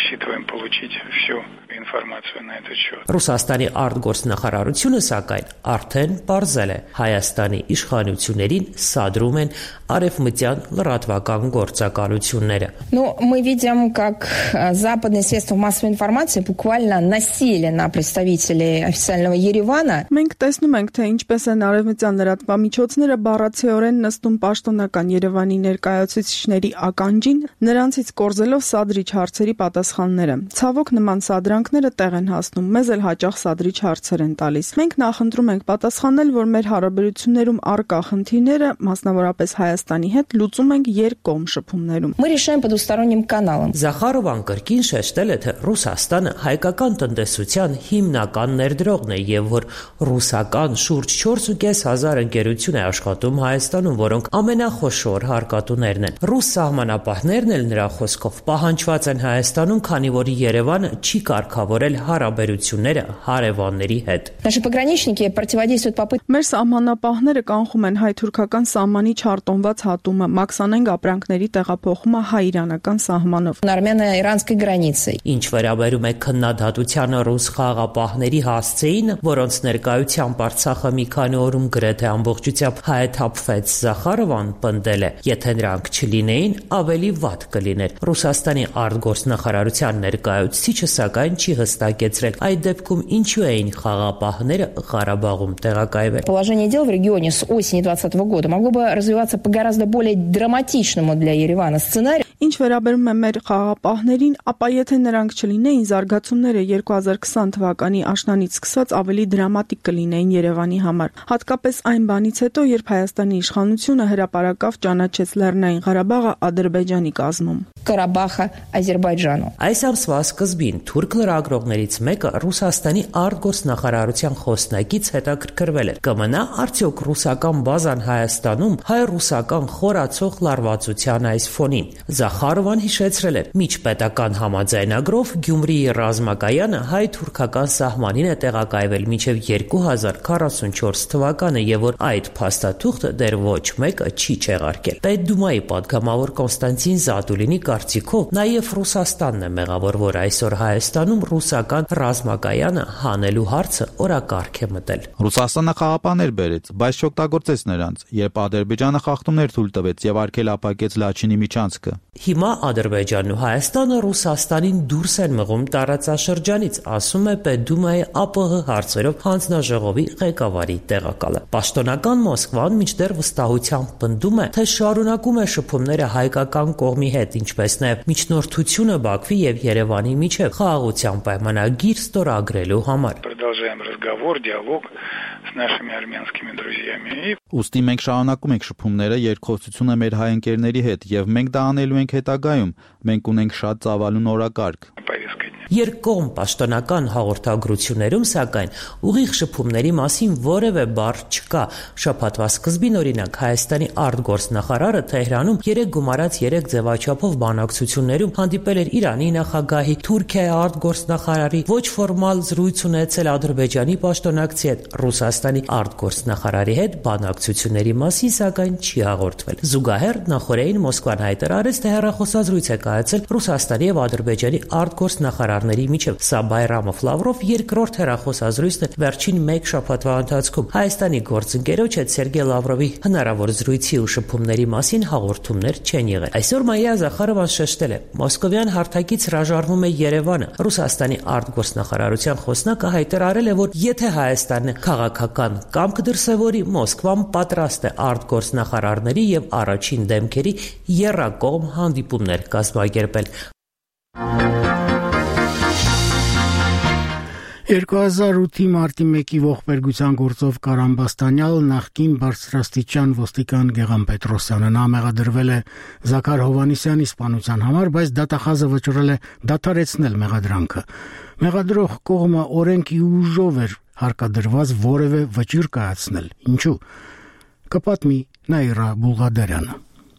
Ռուսաստանի արտգործնախարարությունը սակայն արդեն պարզել է Հայաստանի իշխանություններին սադրում են արևմտյան լրատվական գործակալությունները։ Ну, мы видим, как западные средства массовой информации буквально насели на представителей официального Երևանը։ Մենք տեսնում ենք, թե ինչպես են արևմտյան լրատվամիջոցները բառացիորեն նստում պաշտոնական Երևանի ներկայացուցիչների ականջին, նրանցից կորզելով սադրիչ հարցերի պատասխանները։ Ցավոք նման սադրանքները տեղ են հասնում, մեզ էլ հաճախ սադրիչ հարցեր են տալիս։ Մենք նախընտրում ենք պատասխանել, որ մեր հարաբերություններում առկա խնդիրները, մասնավորապես Հայաստանի հետ, լուծում ենք երկկողմ շփումներում։ Мы решаем потусторонним каналом։ Զախարովան կրկին շեշտել է, թե Ռուսաստանը հայկական տնտեսության հիմնական ներդրողն է եւ որ ռուսական շուրջ չորս ու կես հազար ընկերություն է աշխատում Հայաստանում, որոնք ամենախոշոր հարկատուներն են։ Ռուս սահմանապահներն էլ նրա խոսքով պահանջված են Հայաստանում, քանի որ Երևանը չի կարգավորել հարաբերությունները հարևանների հետ։ Наши пограничники противодействуют попыткам։ Մեր սահմանապահները կանխում են հայ-թուրքական սահմանի չարտոնված հատումը, մաքսանենգ ապրանքների տեղափոխումը հայ-իրանական սահմանով։ Արմենա-իրանской границей։ Ինչ վերաբերում է քննադատությանը ռուս խաղաղապահների հասցեին, որոնց ներկայությամբ Արցախը մի քանի օրում գրեթե ամբողջությամբ հայաթափվեց, Զախարովան պնդել է, եթե նրանք չլինեին, ավելի վատ կլիներ։ Ռուսաստանի արտգործնախարարության ներկայացուցիչը սակայն չի հստակեցրել այդ դեպքում ինչու էին խաղաղապահները Ղարաբաղում տեղակայվել։ Положение дел в регионе с осени двадцатого года могло бы развиваться по гораздо более драматичному для Еревана сценарию։ Ինչ վերաբերում է մեր խաղաղապահներին, ապա եթե նրանք չլինեին, զարգացումները երկու հազար քսան թվականի աշնանից սկսած ավելի դրամատիկ կլինեին Երևանի համար։ Հատկապես այն բանից հետո, երբ Հայաստանի իշխանությունը հրապարակավ ճանաչեց Լեռնային Ղարաբաղը Ադրբեջանի կազմում։ Ղարաբաղը Ադրբեջանու։ Այս ամսվա սկզբին թուրք լրագրողներից մեկը Ռուսաստանի արտգործնախարարության խոսնակից հետաքրքրվել էր. կմնա արդյոք ռուսական բազան Հայաստանում հայ-ռուսական խորացող լարվածության այս ֆոնին։ Զախարովան հիշեցրել էր. միջպետական համաձայնագրով Գյումրիի ռազմակայանը հայ-թուրքական սահմանին է տեղակայվել մինչև երկու հազար քառասունչորս թվականը եւ որ այդ փաստաթուղթը դեռ ոչ մեկը չի չեղարկել։ Պետդումայի պատգամավոր Կոնստանտին Զադուլինի կարծիքով նաև Ռուսաստանն է մեղավոր, որ այսօր Հայաստանում ռուսական ռազմակայանը հանելու հարցը օրակարգ է մտել։ Ռուսաստանը խաղապաներ բերեց, բայց չօգտագործեց նրանց, երբ Ադրբեջանը խախտումներ թույլ տվեց եւ արգելափակեց Լաչինի միջանցքը։ Հիմա Ադրբեջանն ու Հայաստանը Ռուսաստանին դուրս են մղում տարածաշրջանից, ասում է Պետդումայի ԱՊՀ հարցերով հանձնաժողովի ղեկավարի տեղակալը։ Պաշտոնական Մոսկվան մինչդեռ վստահությամբ պնդում է, թե շարունակում է շփումները հայկական կողմի հետ, ինչպես նաև միջնորդությունը Բաքվի եւ Երևանի միջև խաղաղության պայմանագիր ստորագրելու համար։ Ուստի մենք շարունակում ենք շփումները, երկխոսությունը մեր հայ ընկերների հետ եւ մենք դա անելու ենք հետագայում։ Մենք ունենք շատ ծավալուն օրակարգ։ Երկկողմ պաշտոնական հաղորդագրություններում, սակայն, ուղիղ շփումների մասին որևէ բառ չկա։ Շաբաթվա սկզբին, օրինակ, Հայաստանի արտգործնախարարը Թեհրանում երեք գումարած երեք ձևաչափով բանակցություններում հանդիպել էր Իրանի նախագահի, Թուրքիայի արտգործնախարարի, ոչ ֆորմալ զրույց ունեցել Ադրբեջանի պաշտոնակցի հետ, Ռուսաստանի արտգործնախարարի հետ բանակցությունների մասին, սակայն չի հաղորդվել։ Զուգահեռ նախորդին Մոսկվան հայտարարեց, թե հեռախոսազրույց է կայացել Ռուսաստանի եւ Ադրբեջանի արտգործնախարարների միջև։ Սա Բայրամով-Լավրով երկրորդ հեռախոսազրույցն է վերջին մեկ շաբաթվա ընթացքում։ Հայաստանի գործընկերոջ հետ Սերգեյ Լավրովի հնարավոր զրույցի ու շփումների մասին հաղորդումներ չեն եղել։ Այսօր Մայա Զախարովան շեշտել է, մոսկովյան հարթակից հրաժարվում է Երևանը։ Ռուսաստանի արտգործնախարարության խոսնակը հայտարարել է, որ եթե Հայաստանը քաղաքական կամք դրսևորի, Մոսկվան պատրաստ է արտգործնախարարների եւ առաջին դեմքերի եռակողմ հանդիպումներ կազմակերպել։ երկու հազար ութի մարտի մեկի ողբերգության գործով Կարամբաստանյալ նախկին բարձրաստիճան ոստիկան Գեղամ Պետրոսյանը նա մեղադրվել է Զաքար Հովհաննիսյանի սպանության համար, բայց դատախազը վճռել է դադարեցնել մեղադրանքը։ Մեղադրող կողմը օրենքի ուժով էր հարկադրված որևէ վճիռ կայացնել։ Ինչու՞։ Կպատմի Նաիրա Բուլղադարյանը։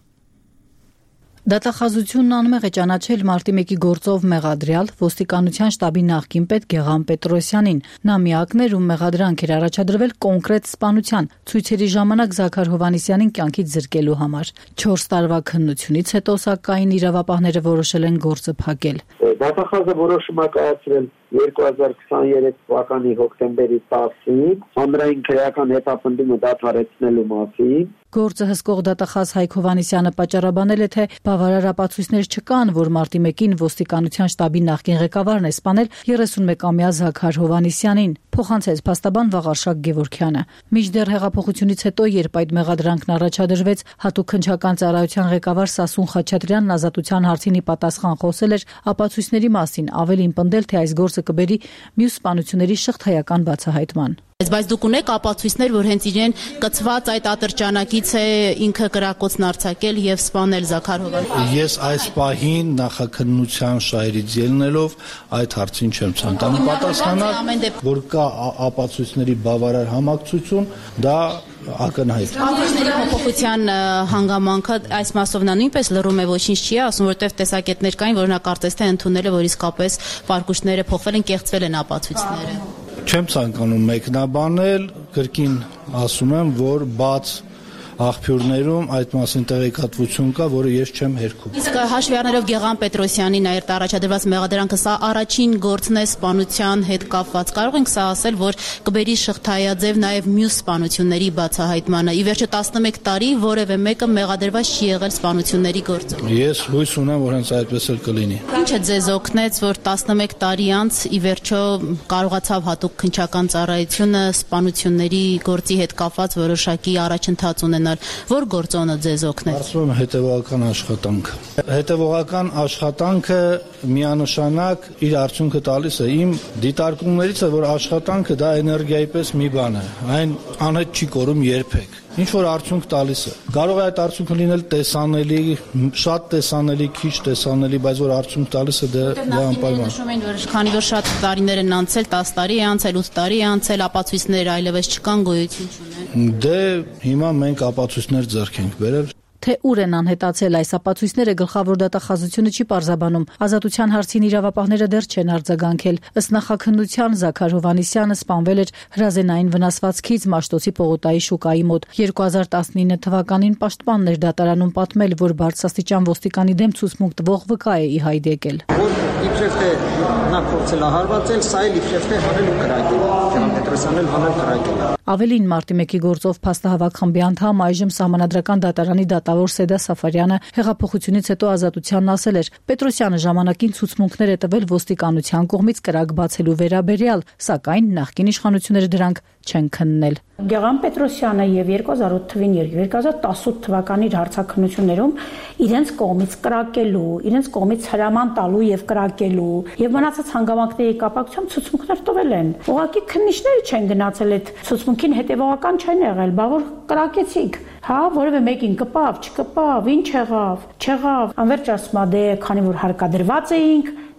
Դատախազությունն անմեղ է ճանաչել մարտի մեկի գործով մեղադրյալ ոստիկանության շտաբի նախկին պետ Գեղամ Պետրոսյանին։ Նա միակն էր, ում մեղադրանք էր առաջադրվել կոնկրետ սպանության, ցույցերի ժամանակ Զաքար Հովհաննիսյանին կյանքից զրկելու համար։ չորս տարվա քննությունից հետո սակայն իրավապահները որոշել են գործը փակել։ Դատախազը որոշում է կայացրել երկու հազար քսաներեք թվականի հոկտեմբերի տասին հանրային քրեական հետապնդումը դադարեցնելու մասին։ Գործը հսկող դատախազ Հայկ Հովհաննիսյանը պատճառաբանել է, թե բավարար ապացույցներ չկան, որ մարտի մեկին ոստիկանության շտաբի նախկին ղեկավարն է սպանել երեսունմեկամյա Զաքար Հովհաննիսյանին, փոխանցեց փաստաբան Վաղարշակ Գևորգյանը։ Մինչդեռ հեղափոխությունից հետո, երբ այդ մեղադրանքն առաջադրվեց, հատուկ քննչական ծառայության ղեկավար Սասուն Խաչատրյանն ազատության հարցին ի պատասխան խոսել էր ապացույցների մասին, ավելին պնդել, թե այս գործը կբերի մյուս սպանությունների շղթայական բացահայտման։ Բայց դուք ունեք ապացույցներ, որ հենց իրեն կցված այդ ատրճանակից է ինքը կրակոցն արձակել եւ սպանել Զաքար Հովհաննիսյանին։ Ես այս պահին նախաքննության շահերից ելնելով այդ հարցին չեմ ցանկանում պատասխանալ, որ կա ապացույցների բավարար համակցություն, դա ակնհայտ։ Ապացույցների փոփոխության հանգամանքը այս մասով նա նույնպես լռում է, ոչինչ չի ասում, որտեղ տեսակետներ կային, որ նա կարծես թե ընդունել է, որ իսկապես վարկուշները փոխվել են, կեղծվել են ապացույցները։ Չեմ ցանկանում մեկնաբանել, կրկին ասում եմ, որ բաց աղբյուրներում այդ մասին տեղեկատվություն կա, որը ես չեմ հերքում։ Իսկ հաշվի առնելով Գեղամ Պետրոսյանին այդ առաջադրված մեղադրանքը, սա առաջին գործն է սպանության հետ կապված։ Կարող ենք սա ասել, որ կբերի շղթայաձև նաև մյուս սպանությունների բացահայտմանը։ Ի վերջո տասնմեկ տարի որևէ մեկը մեղադրված չի եղել սպանությունների գործում։ Ես հույս ունեմ, որ հենց այդպես էլ կլինի։ Ինչ է ձեզ օգնեց, որ տասնմեկ տարի անց ի վերջո կարողացավ հատուկ քննչական ծառայությունը սպանությունների գործի հետ կապված որոշակի առաջընթաց ունենալ։ Որ գործոնը ձեզ օգնեց։ Ասում եմ հետևողական աշխատանքը։ Հետևողական աշխատանքը միանշանակ իր արդյունքը տալիս է։ Իմ դիտարկումներից է, որ աշխատանքը դա էներգիայի պես մի բան է։ Այն անհետ չի կորում երբեք։ Ինչ որ արդյունք տալիս է։ Կարող է այդ արդյունքը լինել տեսանելի, շատ տեսանելի, քիչ տեսանելի, բայց որ արդյունք տալիս է դա անպայման։ Նշում են, որ քանի որ շատ տարիներ են անցել, տասը տարի է անցել, ութ տարի է անցել, ապացույցներ այլևս չկան, գոյություն չունեն։ Դե հիմա մենք ապացույցներ ձեռք ենք բերել։ Թե ուր են անհետացել այս ապացույցները, գլխավոր դատախազությունը չի պարզաբանում։ Ազատության հարցին իրավապահները դեռ չեն արձագանքել։ Ըստ նախաքննության Զաքար Հովհաննիսյանը սպանվել էր հրազենային վնասվածքից Մաշտոցի Պողոտայի շուկայի մոտ։ երկու հազար տասնինը թվականին պաշտպանն էր դատարանում պատմել, որ բարձրաստիճան ոստիկանի դեմ ցուցմունք տվող վկա է ի հայտ եկել։ Որ իբրև թե նա փորձել է հարվածել, սա էլ իբրև թե հանել ու կրակել։ Գեղամ Պետրոսյանն էլ հանել կրակել։ Ավելին մարտի մեկի գործով փաստահավաք խմբի անդամ այժմ Սահմանադրական դատարանի դատավոր Սեդա Սաֆարյանը հեղափոխությունից հետո Ազատությանն ասել էր. Պետրոսյանը ժամանակին ցուցմունքներ է տվել ոստիկանության կողմից կրակ բացելու վերաբերյալ, սակայն նախկին իշխանությունները դրանք չեն քննել։ Գեղամ Պետրոսյանը եւ երկու հազար ութ թվին երկու հազար տասութ թվականի հարցաքննություններում իրենց կողմից կրակելու, իրենց կողմից հրաման տալու եւ կրակելու եւ մնացած հանգամանքների կապակցությամբ ցուցմունքներ տվել են։ Ուղղակի քննիչները չեն գնացել այդ ցուցմունքին հետեւողական չեն եղել, բա որ կրակեցիք։ Հա, որևէ մեկին կպավ, չկպավ, ինչ եղավ, չեղավ։ Անverջ ասում է, դե քանի որ հարկադրված էինք,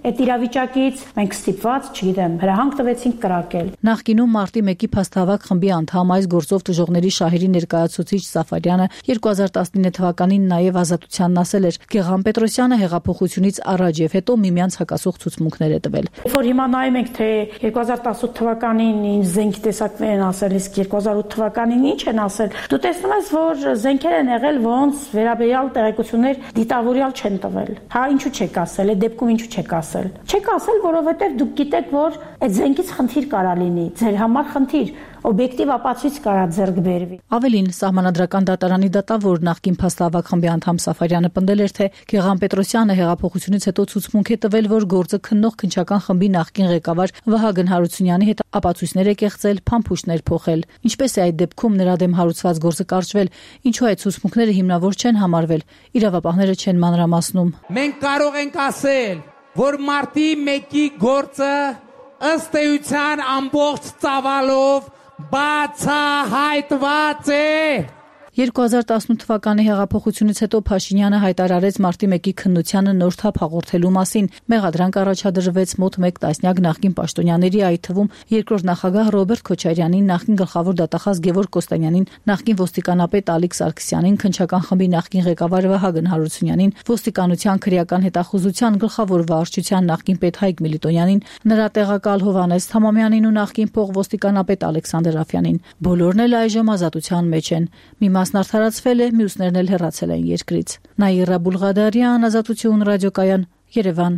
այդ իրավիճակից մենք ստիպված, չգիտեմ, հրահանգ տվեցինք կրակել։ Նախկինում մարտի մեկի փաստահավաք խմբի անդամ այս գործով դժողների շահերի ներկայացուցիչ Սաֆարյանը երկու հազար տասնինը թվականին նաև Ազատությանն ասել էր. Գեղամ Պետրոսյանը հեղափոխությունից առաջ եւ հետո միմյանց հակասող ցուցմունքներ է տվել։ Որ հիմա նայում ենք, թե երկու հազար տասութ թվականին ինչ զենքի տեսակներ են ասել, իսկ երկու հազար ութ թվականին ինչ են ասել, դու տեսնում ես, որ զենքեր են եղել, ոնց վերաբերյալ տեղեկություններ դիտավորյալ չեն տվել։ Հա, ինչու չեք ասել, այդ դեպքում ինչու չեք ասել։ Չեք ասել, որովհետև դուք գիտեք, որ այդ զենքից խնդիր կարա լինի, ձեր համար խնդիր, օբյեկտիվ ապացույց կարա ձեռք բերվի։ Ավելին, Սահմանադրական դատարանի դատավոր նախկին փաստահավաք խմբի անդամ Սաֆարյանը պնդել էր, թե Գեղամ Պետրոսյանը հեղափոխությունից հետո ցուցմունք է տվել, որ գործը քննող քննչական խմբի նախկին ղեկավար Վահագն Հարությունյանի հետ ապացույցներ է կեղծել, փամփուշտներ փոխել։ Ինչպես է այդ դեպքում նրա դեմ հարուցված գործը կարճվել, ինչու այդ ցուցմունքները հիմնավոր չեն համարվել, իրավապահները չեն մանրամասնում։ Մենք կարող ենք ասել, որ մարտի մեկի գործը ըստ էության ամբողջ ծավալով բացահայտված է։ երկու հազար տասնութ թվականի հեղափոխությունից հետո Փաշինյանը հայտարարեց մարտի մեկի քննությանը նոր թափ հաղորդելու մասին։ Մեղադրանք առաջադրվեց մոտ մեկ տասնյակ նախկին պաշտոնյաների, այդ թվում երկրորդ նախագահ Ռոբերտ Քոչարյանին, նախկին գլխավոր դատախազ Գևորգ Կոստանյանին, նախկին ոստիկանապետ Ալիկ Սարգսյանին, քննչական խմբի նախկին ղեկավար Վահագն Հարությունյանին, ոստիկանության քրեական հետախուզության գլխավոր վարչության նախկին պետ Հայկ Միլիտոնյանին, նրա տեղակալ Հովհաննես Թամամյանին ու նախկին փոխվոստիկանապետ Ալեքսանդր Աֆյանին։ Բոլորն էլ այժմ ազատության մեջ են։ Մի մասն արդարացվել է, մյուսներն էլ հեռացել են երկրից։ Նաիրա Բուլղադարյան, Ազատություն ռադիոկայան, Երևան։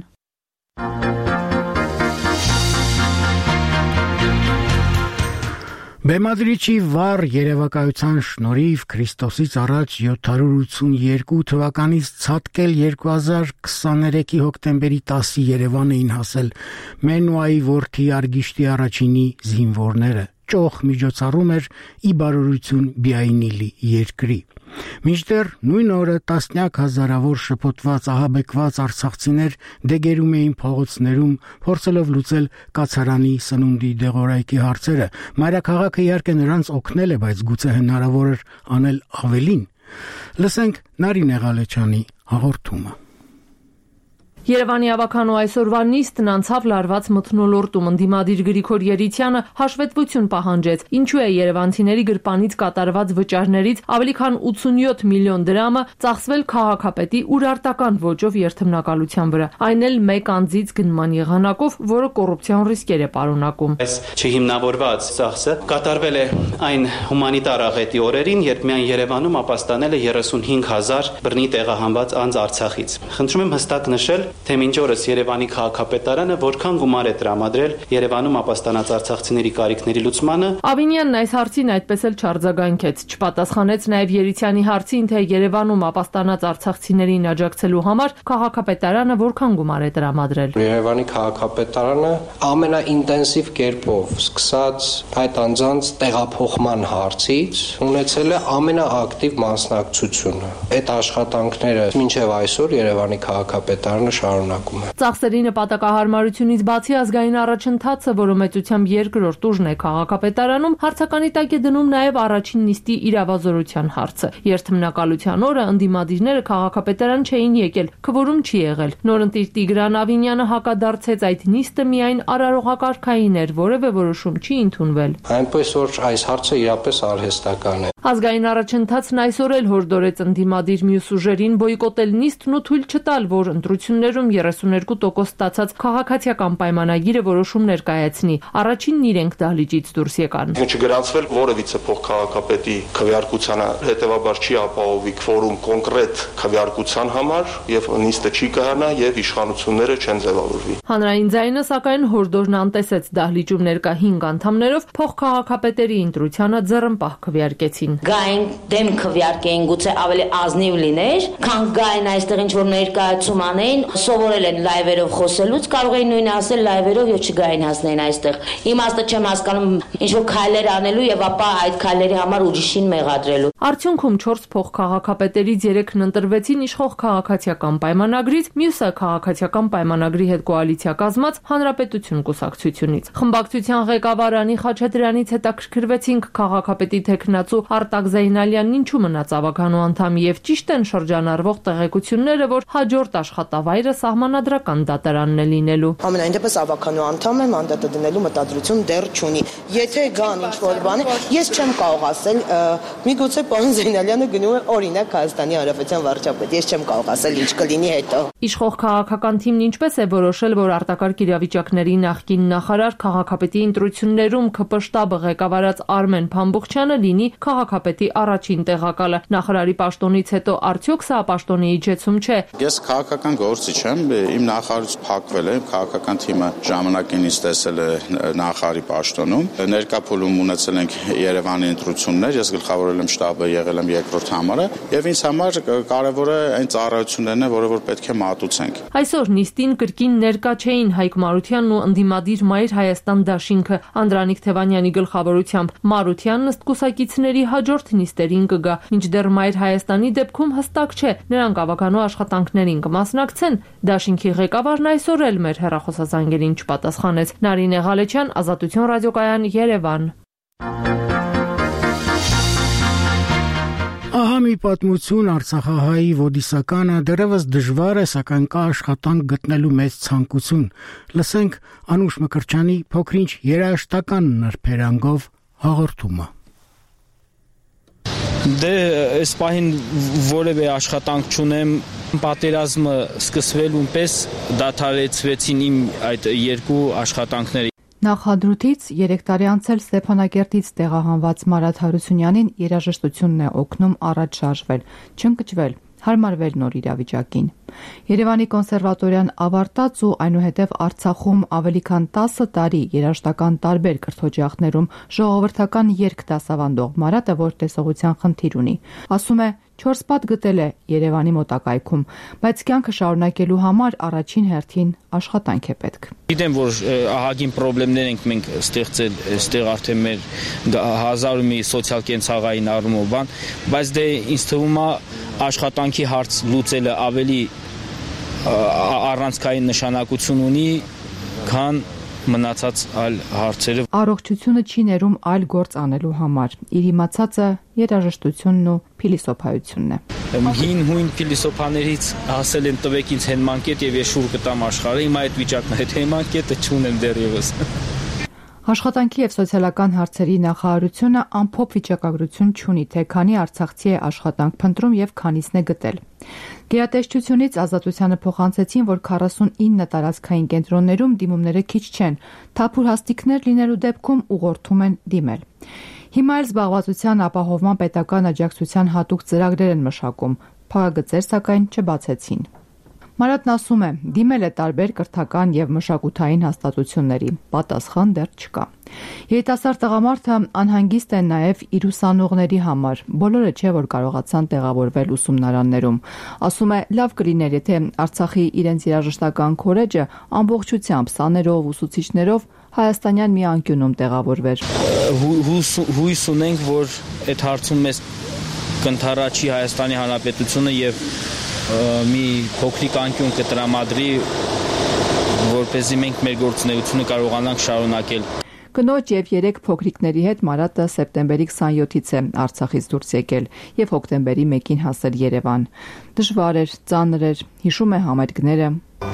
Բեմադրիչի վառ երևակայության շնորհիվ Քրիստոսից առաջ յոթ հարյուր ութսունեքու թվականից ցատկել երկու հազար քսաներեքի հոկտեմբերի տասի Երևան էին հասել Մենուայի որդի Արգիշտի առաջինի զինվորները։ Ճոխ միջոցառում էր ի բարօրություն Բիայնիլի երկրի։ Մինչդեռ նույն օրը տասնյակ հազարավոր շփոթված ահաբեկված արցախցիներ դեգերում էին փողոցներում, փորձելով լուծել կացարանի սնունդի դեղորայքի հարցերը։ Մայրաքաղաքը իհարկե նրանց օգնել է, բայց գուցե հնարավոր էր անել ավելին։ Լսենք Նարինե Ղալեչյանի հաղորդումը։ Երևանի ավականու այսօրվա նիստն անցավ լարված մթնոլորտում։ Ընդդիմադիր Գրիգոր Երիցյանը հաշվետվություն պահանջեց, ինչու է երևանցիների գրպանից կատարված վճարներից ավելի քան ութսունյոթ միլիոն դրամը ծախսվել քաղաքապետի ուրարտական ոճով երթմնակալության վրա, այն էլ մեկ անձից գնման եղանակով, որը կոռուպցիոն ռիսկեր է պարունակում։ Այս չհիմնավորված ծախսը կատարվել է այն հումանիտար աղետի օրերին, երբ միայն Երևանում ապաստանել է երեսունհինգ հազար բռնի տեղահանված անձ Արցախից։ Խնդրում եմ հստակ նշել, թե մինչ օրս Երևանի քաղաքապետարանը որքան գումար է տրամադրել Երևանում ապաստանած արցախցիների կարիքների լուծմանը։ Ավինյանն այս հարցին այդպես էլ չարձագանքեց, չպատասխանեց նաև Երիցյանի հարցին, թե Երևանում ապաստանած արցախցիներին աջակցելու համար քաղաքապետարանը որքան գումար է տրամադրել։ Երևանի քաղաքապետարանը ամենաինտենսիվ կերպով, սկսած այդ անձանց տեղափոխման հարցից, ունեցել է ամենաակտիվ մասնակցությունը։ Այդ աշխատանքները մինչև այսօր Երևանի քաղաքապետարանը շարունակում է։ Ծախսերի նպատակահարմարությունից բացի ազգային առաջընթացը, որը մեծությամբ երկրորդ ուժն է քաղաքապետարանում, հարցականի տակ է դնում նաև առաջին նիստի իրավազորության հարցը։ Երթմնակալության օրը ընդդիմադիրները քաղաքապետարան չէին եկել, քվորում չի եղել։ Նորընտիր Տիգրան Ավինյանը հակադարձեց այդ նիստը միայն արարողակարգային էր, որևէ որոշում չի ընդունվել։ Այնպես որ այս հարցը իրապես արհեստական է։ Ազգային առաջընթացն այսօր էլ հորդորեց ընդդիմադիր մյուս ուժերին բոյկոտել նիստն ու թույլ չտալ, որ ընտրություններում երեսուներկու տոկոս ստացած քաղաքացիական պայմանագիրը որոշում ներկայացնի։ Առաջինն իրենք դահլիճից դուրս եկան։ Չգրանցվել որևիցե փոխքաղաքապետի քվեարկությանը, հետևաբար չի ապահովի քվորում կոնկրետ քվեարկության համար եւ նիստը չի կհանա եւ իշխանությունները չեն ձևավորվի։ Հանրային ձայնը սակայն հորդորն անտեսեց, դահլիճում ներկա հինգ անդամներով փոխքաղաքապետերի ընտրությանը ձեռնպահ քվեարկեցին։ Գային դեմ քվեարկեին, գուցե ավելի ազնիվ լիներ, քան գային այստեղ ինչ որ ներկայացում անեին, սովորել են լայվերով խոսելուց, կարող էին նույնը ասել լայվերով եւ չգային հասնեին այստեղ։ Իմաստը չեմ հասկանում, ինչ որ քայլեր անելու եւ ապա այդ քայլերի համար ուրիշին մեղադրելու։ Արդյունքում չորս փոխքաղաքապետերից երեքն ընտրվեցին իշխող քաղաքացիական պայմանագրից, մյուսը քաղաքացիական պայմանագրի հետ կոալիցիա կազմած Հանրապետություն կուսակցությունից։ Խմբակցության ղեկավար Անի Խաչատրյանից հետաքրքրվեցինք քաղաքապետի թեկնածու Արտակ Զեյնալյանն ինչու մնաց ավականու անդամ եւ ճիշտ են շրջանառվող տեղեկությունները, որ հաջորդ աշխատավայրը Տերը սահմանադրական դատարանն է լինելու։ Ամենայն դեպս ավականու անդամ է, մանդատը դնելու մտադրություն դեռ չունի։ Եթե գան ինչ-որ բան, ես չեմ կարող ասել, միգուցե պարոն Զեյնալյանը գնում է օրինակ Հայաստանի Հանրապետության վարչապետ, ես չեմ կարող ասել ինչ կլինի հետո։ Իշխող քաղաքական թիմն ինչպես է որոշել, որ արտակարգ իրավիճակների նախկին նախարար քաղաքապետի ընտրություններում ՔՊ շտաբը ղեկավարած Արմեն Փամբուխչյանը լինի քաղաքապետի առաջին տեղակալը։ Նախարարի պաշտոնից հետո արդյոք սա պաշտոնի իջեցում չէ։ Ես քաղաքական գործիչ եմ, իմ նախարարից փակվել է, քաղաքական թիմը ժամանակին ինձ տեսել է նախարարի պաշտոնում։ Ներկա փուլում ունեցել ենք Երևանի ընտրություններ, ես գլխավորել եմ շտաբը, եղել եմ երկրորդ համարը, եւ ինձ համար կարեւորը այն ծառայություններն են, որը որ պետք է մատուցենք։ Այսօր նիստին կրկին ներկա չէին Հայկ Մարությանն ու ընդդիմադիր Մայր Հայաստան դաշինքը Անդրանիկ Թևանյանի գլխավորությամբ։ Մարությանն ըստ կուսակիցների հաջորդ նիստերին կգա, մինչդեռ Մայր Հայաստանի դեպքում հստակ չէ, նրանք ավականու աշխատանքներին կմասնակցեն։ Դաշինքի ղեկավարն այսօր էլ մեր հեռախոսազանգերին չպատասխանեց։ Նարինե Ղալեչյան, Ազատություն ռադիոկայան, Երևան։ Ահա մի պատմություն արցախահայի ոդիսականը դեռևս դժվար է, սակայն կա աշխատանք գտնելու մեծ ցանկություն։ Լսենք Անուշ Մկրտչյանի փոքրինչ երաժշտական նրբերանգով հաղորդումը։ Դե այս պահին որևէ աշխատանք չունեմ, պատերազմը սկսվելուն պես դադարեցվեցին իմ այդ երկու աշխատանքները։ Նախադրութից երեք տարի անց էլ Ստեփանակերտից տեղահանված Մարաթ Հարությունյանին երաժշտությունն է օգնում առաջ շարժվել, չընկճվել, հարմարվել նոր իրավիճակին։ Երևանի կոնսերվատորիան ավարտած ու այնուհետև Արցախում ավելի քան տասը տարի երաժշտական տարբեր կրթօջախներում ժողովրդական երգ դասավանդող Մարաթը, որ տեսողության խնդիր ունի, ասում է չորս պատ գտել է Երևանի մոտակայքում, բայց կյանքը շարունակելու համար առաջին հերթին աշխատանք է պետք։ Գիտեմ, որ ահագին խնդիրներ ենք մենք ստեղծել, այստեղ արդեն մեր հազար ու մի սոցիալ-կենցաղային առումով բան, բայց դե ինձ թվում է աշխատանքի հարց լուծելը ավելի առանցքային նշանակություն ունի, քան մնացած այլ հարցերը։ Առողջությունը չի ներում այլ գործ անելու համար։ Իր իմացածը երաժշտությունն ու փիլիսոփայությունն է։ Հին հույն փիլիսոփաներից ասել են տվեք ինձ հենմանկետ եւ ես շուռ կտամ աշխարհը, հիմա այդ վիճակն է, այդ հենմանկետը չունեմ դեռևս։ Աշխատանքի եւ սոցիալական հարցերի նախարարությունը ամփոփ վիճակագրություն չունի, թե քանի արցախցի է աշխատանք փնտրում եւ քանիսն է գտել։ Գերատեսչությունից Ազատությանը փոխանցեցին, որ քառասունինը տարածքային կենտրոններում դիմումները քիչ չեն, թափուր հաստիկներ լինելու դեպքում ուղղորդում են դիմել։ Հիմա էլ զբաղվածության ապահովման պետական աջակցության հատուկ ծրագրեր են մշակում, փակագծեր սակայն չբացեցին։ Մարաթն ասում է, դիմել է տարբեր կրթական եւ մշակութային հաստատությունների, պատասխան դեռ չկա։ Երիտասարդ տղամարդը անհանգիստ է նաեւ իր ուսանողների համար, բոլորը չէ որ կարողացան տեղավորվել ուսումնարաններում։ Ասում է, լավ կլիներ, եթե Արցախի իրենց երաժշտական քոլեջը ամբողջությամբ սաներով, ուսուցիչներով հայաստանյան մի անկյունում տեղավորվեր։ Հույս ունենք, որ այդ հարցում մեզ կընդառաջի Հայաստանի Հանրապետությունը եւ մի փոքրիկ անկյուն կտրամադրի, որպեսզի մենք մեր գործունեությունը կարողանանք շարունակել։ Կնոջ եւ երեք փոքրիկների հետ Մարաթը սեպտեմբերի քսաներկուից է Արցախից դուրս եկել եւ հոկտեմբերի մեկին հասել Երևան։ Դժվար էր, ծանր էր, հիշում է համերգները։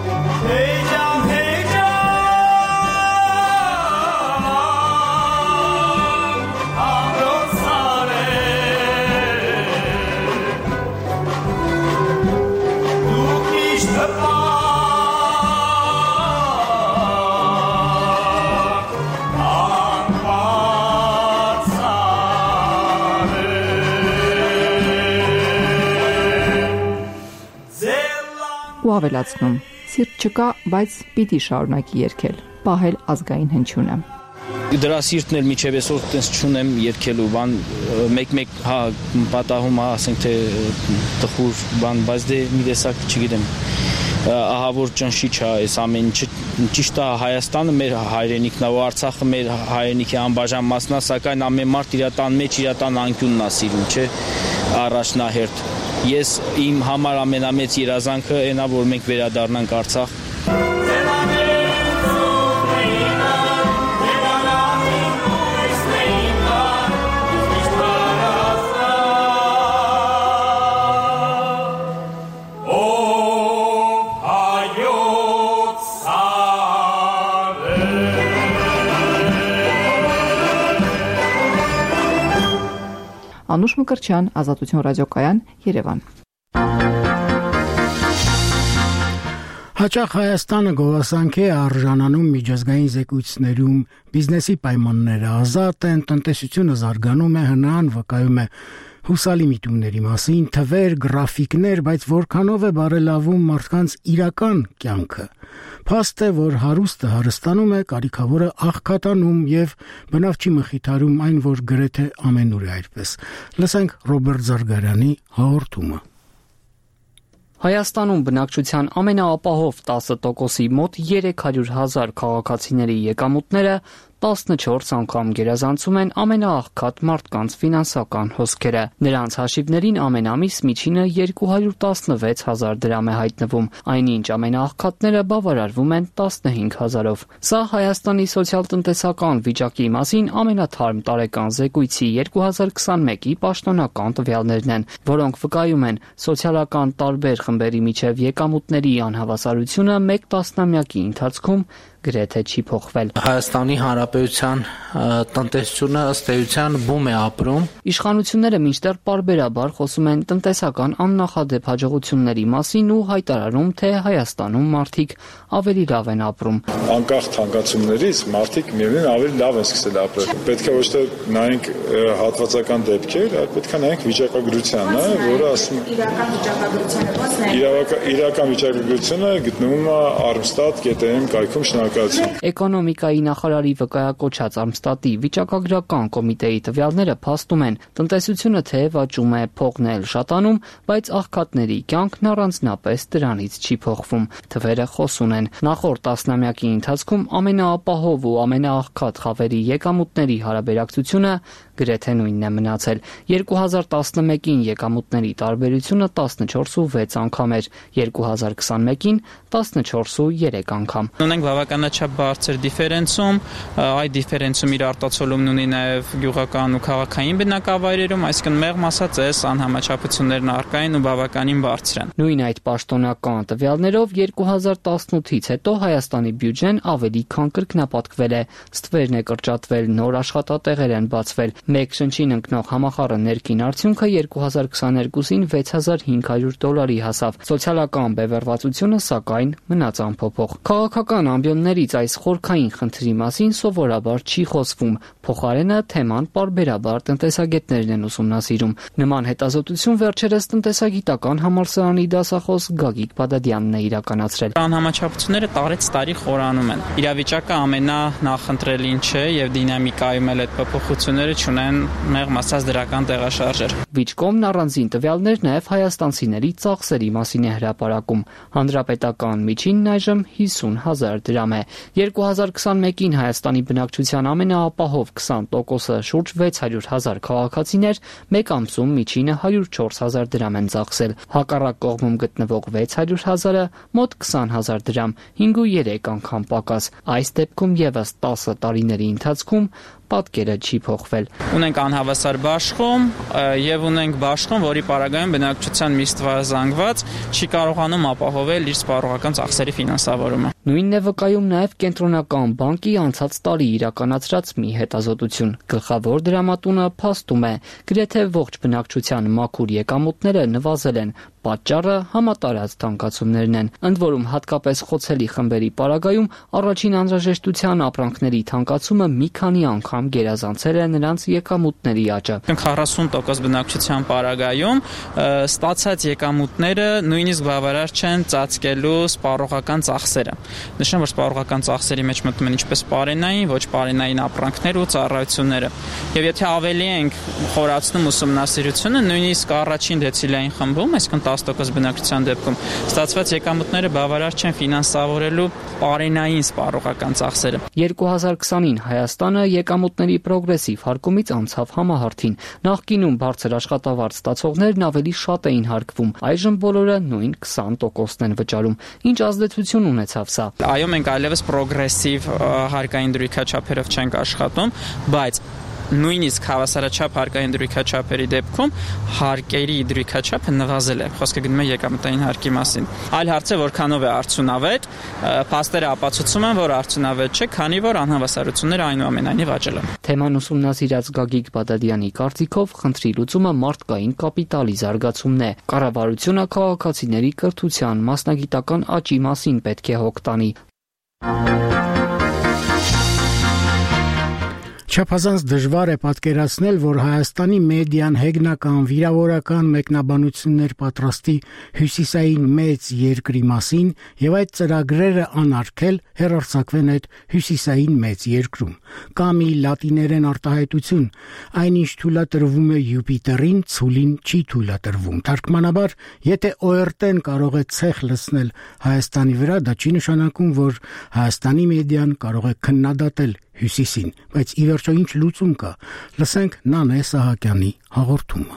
Ու ավելացնում, սիրտ չկա, բայց պիտի շարունակի երգել, պահել ազգային հնչյունը։ Դրա սիրտն էլ միջև այսօր տես չունեմ երգելու բան, մեկ-մեկ հա պատահում հա ասենք թե տխուր բան, բայց դե մի տեսակ չգիտեմ, ահա որ ճնշիչ է այս ամեն ինչը, ճիշտ է Հայաստանը մեր հայրենիքն է, ու Արցախը մեր հայրենիքի անբաժան մասն է, սակայն ամեն մարդ իր տան մեջ իր տան անկյունն է սիրում, չէ, առաջնահերթ։ Ես իմ համար ամենամեծ երազանքը այնա, որ մենք վերադառնանք Արցախ։ Oh, Անուշ Մկրտչյան, Ազատություն ռադիոկայան, Երևան։ Հաճախ Հայաստանը գովասանք է արժանանում միջազգային զեկույցներում, բիզնեսի պայմանները ազատ են, տնտեսությունը զարգանում է, հնան վկայում է հուսալի միտումների մասին, թվեր, գրաֆիկներ, բայց որքանով է բարելավում մարդկանց իրական կյանքը։ Փաստ է, որ հարուստը հարստանում է, կարիքավորը աղքատանում եւ բնավ չի մխիթարում այն, որ գրեթե ամենուր է այդպես։ Լսենք Ռոբերտ Զարգարյանի հաղորդումը։ Հայաստանում բնակչության ամենաապահով տասը տոկոսի մոտ երեք հարյուր հազար քաղաքացիների եկամուտները տասնչորս անգամ գերազանցում են ամենաաղքատ մարդկանց ֆինանսական հոսքերը։ Նրանց հաշիվներին ամեն ամիս միջինը երկու հարյուր տասնվեց հազար դրամ է հայտնվում, այնինչ ամենաաղքատները բավարարվում են տասնհինգ հազարով։ Սա Հայաստանի սոցիալ-տնտեսական վիճակի մասին ամենաթարմ տարեկան զեկույցի երկու հազար քսանմեկի պաշտոնական տվյալներն են, որոնք վկայում են սոցիալական տարբեր խմբերի միջև եկամուտների անհավասարությունը մեկ տասնամյակի ընթացքում գրեթե չի փոխվել։ Հայաստանի Հանրապետության տնտեսությունը ըստ էության բում է ապրում։ Իշխանությունները մինչդեռ պարբերաբար խոսում են տնտեսական աննախադեպ հաջողությունների մասին ու հայտարարում, թե Հայաստանում մարդիկ ավելի լավ են ապրում։ Անկախ թանկացումներից մարդիկ միևնույն ավելի լավ են սկսել ապրել։ Պետք է ոչ թե նայենք հատվածական դեպքեր, այլ պետք է նայենք վիճակագրությանն, որը ասում է իրական վիճակագրությունը ո՞նց է։ Իրական վիճակագրությունը գտնվում է Armstat կետ am կայքում։ Էկոնոմիկայի նախարարի վկայակոչած Armstat-ի վիճակագրական կոմիտեի տվյալները փաստում են, տնտեսությունը թեև աճում է, փողն էլ շատանում, բայց աղքատների կյանքն առանձնապես դրանից չի փոխվում։ Թվերը խոսուն են։ Նախորդ տասնամյակի ընթացքում ամենաապահով ու ամենաաղքատ խավերի եկամուտների հարաբերակցությունը գրեթե նույնն է մնացել։ երկու հազար տասնմեկին եկամուտների տարբերությունը տասնչորս ու վեց անգամ էր, երկու հազար քսանմեկին տասնչորս ու երեք անգամ։ Ունենք բավականաչափ բարձր դիֆերենցում, այդ դիֆերենցում իր արտացոլումն ունի նաև գյուղական ու քաղաքային բնակավայրերում, այսինքն մեղմ ասած էս անհամաչափություններն առկա են ու բավականին բարձր են։ Նույն այդ պաշտոնական տվյալներով երկու հազար տասնութից հետո Հայաստանի բյուջեն ավելի քան կրկնապատկվել է, ստվերն է կրճատվել, նոր աշխատատեղեր են բացվել։ Մեկ շնչին ընկնող համախառն ներքին արդյունքը երկու հազար քսաներկուսին վեց հազար հինգ հարյուր դոլարի հասավ։ Սոցիալական բևեռվածությունը սակայն մնաց անփոփոխ։ Քաղաքական ամբիոններից այս խորքային խնդրի մասին սովորաբար չի խոսվում, փոխարենը թեման պարբերաբար տնտեսագետներն են ուսումնասիրում։ Նման հետազոտություն վերջերս տնտեսագիտական համալսարանի դասախոս Գագիկ Բադադյանն է իրականացրել։ Անհամաչափությունները տարեց տարի խորանում են։ Իրավիճակը ամենանախընտրելին չէ եւ դինամիկայում էլ այդ փոփոխությունները չունեն մեղմ ասած դրական տեղաշարժեր։ Վիճկոմն առանձին տվյալներ նաև հայաստանցիների ծախսերի մասին է հրապարակում։ Հանրապետական միջինն այժմ հիսուն հազար դրամ է։ երկու հազար քսանմեկին Հայաստանի բնակչության ամենաապահով քսան տոկոսը շուրջ վեց հարյուր հազար քաղաքացիներ մեկ ամսում միջինը հարյուր չորս հազար դրամ են ծախսել։ Հակառակ կողմում գտնվող վեց հարյուր հազարը մոտ քսան հազար դրամ, հինգ ու երեք անգամ պակաս։ Այս դեպքում եւս տասը տարիների ընթացքում պատկերը չի փոխվել։ Ունենք անհավասար բաշխում եւ ունենք բաշխում, որի պարագայում բնակչության մի ստվազանգված չի կարողանում ապահովել իր սպառողական ծախսերի ֆինանսավորումը։ Նույնն է վկայում նաև Կենտրոնական բանկի անցած տարի իրականացրած մի հետազոտություն։ Գլխավոր դրամատունը փաստում է, գրեթե ողջ բնակչության մաքուր եկամուտները նվազել են, պատճառը համատարած թանկացումներն են։ Ընդ որում հատկապես խոցելի խմբերի պարագայում առաջին անհրաժեշտության ապրանքների թանկացումը մի քանի անգամ գերազանցել է նրանց եկամուտների աճը։ քառասուն տոկոս բնակչության պարագայում ստացած եկամուտները նույնիսկ բավարար չեն ծածկելու սպառողական ծախսերը։ Նշեմ, որ սպառողական ծախսերի մեջ մտնում են ինչպես պարենային, ոչ պարենային ապրանքներ ու ծառայությունները։ Եվ եթե ավելի ենք խորացնում ուսումնասիրությունը, նույնիսկ առաջին դեցիլային խմբում, այսինքն տասը տոկոս բնակչության դեպքում ստացված եկամուտները բավարար չեն ֆինանսավորելու պարենային սպառողական ծախսերը։ երկու հազար քսանին Հայաստանը եկամուտների պրոգրեսիվ հարկումից անցավ համահարթին։ Նախկինում բարձր աշխատավարձ ստացողներն ավելի շատ էին հարկվում, այժմ բոլորը նույն քսան տոկոսն են վճարում։ Ինչ ազդեցություն ունեցավ սա։ Այո, մենք այլևս պրոգրեսիվ հարկային դրույքաչափերով չենք աշխատում, բայց նույնիսկ հավասարաչափ հարկային դրույքաչափերի դեպքում հարկերի դրույքաչափը նվազել է։ Խոսքը գնում է եկամտային հարկի մասին։ Այլ հարց է, որքանով է արդյունավետ, փաստերը ապացուցում են, որ արդյունավետ չէ, քանի որ անհավասարությունները այնուամենայնիվ աճել են։ Թեման ուսումնասիրած Գագիկ Բադադյանի կարծիքով խնդրի լուծումը մարդկային կապիտալի զարգացումն է։ Կառավարությունը քաղաքացիների կրթության, մասնագիտական աճի մասին պետք է հոգ տանի։ Չափազանց դժվար է պատկերացնել, որ Հայաստանի մեդիան հեգնական վիրավորական մեկնաբանություններ պատրաստի հյուսիսային մեծ երկրի մասին եւ այդ ծրագրերը անարգել հեռարձակվեն այդ հյուսիսային մեծ երկրում։ Կամ ի լատիներեն արտահայտություն, այնինչ թույլատրվում է Յուպիտերին, ցուլին չի թույլատրվում։ Թարգմանաբար, եթե օ er տեն կարող է ցեխ լցնել Հայաստանի վրա, դա չի նշանակում, որ Հայաստանի մեդիան կարող է քննադատել հյուսիսին, բայց ի վերջո ինչ լուծում կա։ Լսենք Նանե Սահակյանի հաղորդումը։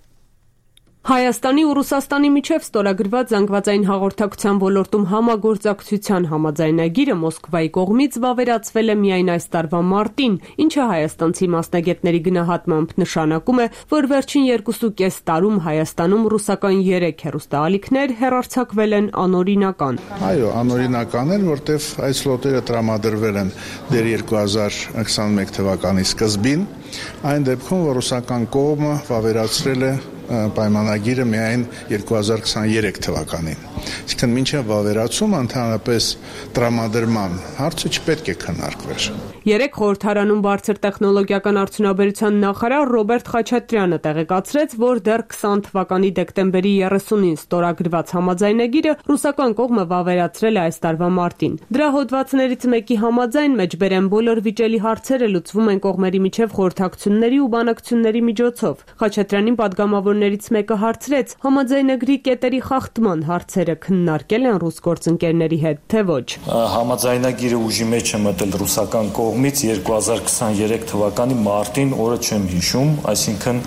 Հայաստանի ու Ռուսաստանի միջև ստորագրված զանգվածային հաղորդակցության ոլորտում համագործակցության համաձայնագիրը Մոսկվայի կողմից վավերացվել է միայն այս տարվա մարտին, ինչը հայաստանցի մասնագետների գնահատմամբ նշանակում է, որ վերջին երկուսուկես տարում Հայաստանում ռուսական երեք հեռուստաալիքներ հեռարձակվել են անօրինական։ Այո, անօրինական են, որտեղ այս լոտերը տրամադրվել են դեռ երկու հազար քսաներկու թվականի սկզբին, այն դեպքում, որ ռուսական կողմը վավերացրել է պայմանագիրը միայն երկու հազար քսաներեք թվականին։ Այսինքն մինչև վավերացումը ընդհանրապես տրամադրման հարցը չպետք է քննարկվեր։ Երեք խորհրդարանում բարձր տեխնոլոգիական արդյունաբերության նախարար Ռոբերտ Խաչատրյանը տեղեկացրեց, որ դեռ քսան թվականի դեկտեմբերի երեսունին ստորագրված համաձայնագիրը ռուսական կողմը վավերացրել է այս տարվա մարտին։ Դրա հոդվածներից մեկի համաձայն մեջբերեն բոլոր վիճելի հարցերը լուծվում են կողմերի միջև խորհրդակցությունների ու բանակցությունների միջոցով։ Խաչատրյանին պատգամավորներից մեկը հարցրեց, համաձայնագրի կետերի խախտման հարցերը քննարկել են ռուս գործընկերների հետ, թե ոչ։ Համաձայնագիրը ուժի մեջ է մտել ռուսական կողմից երկու հազար քսաներեք թվականի մարտին, օրը չեմ հիշում, այսինքն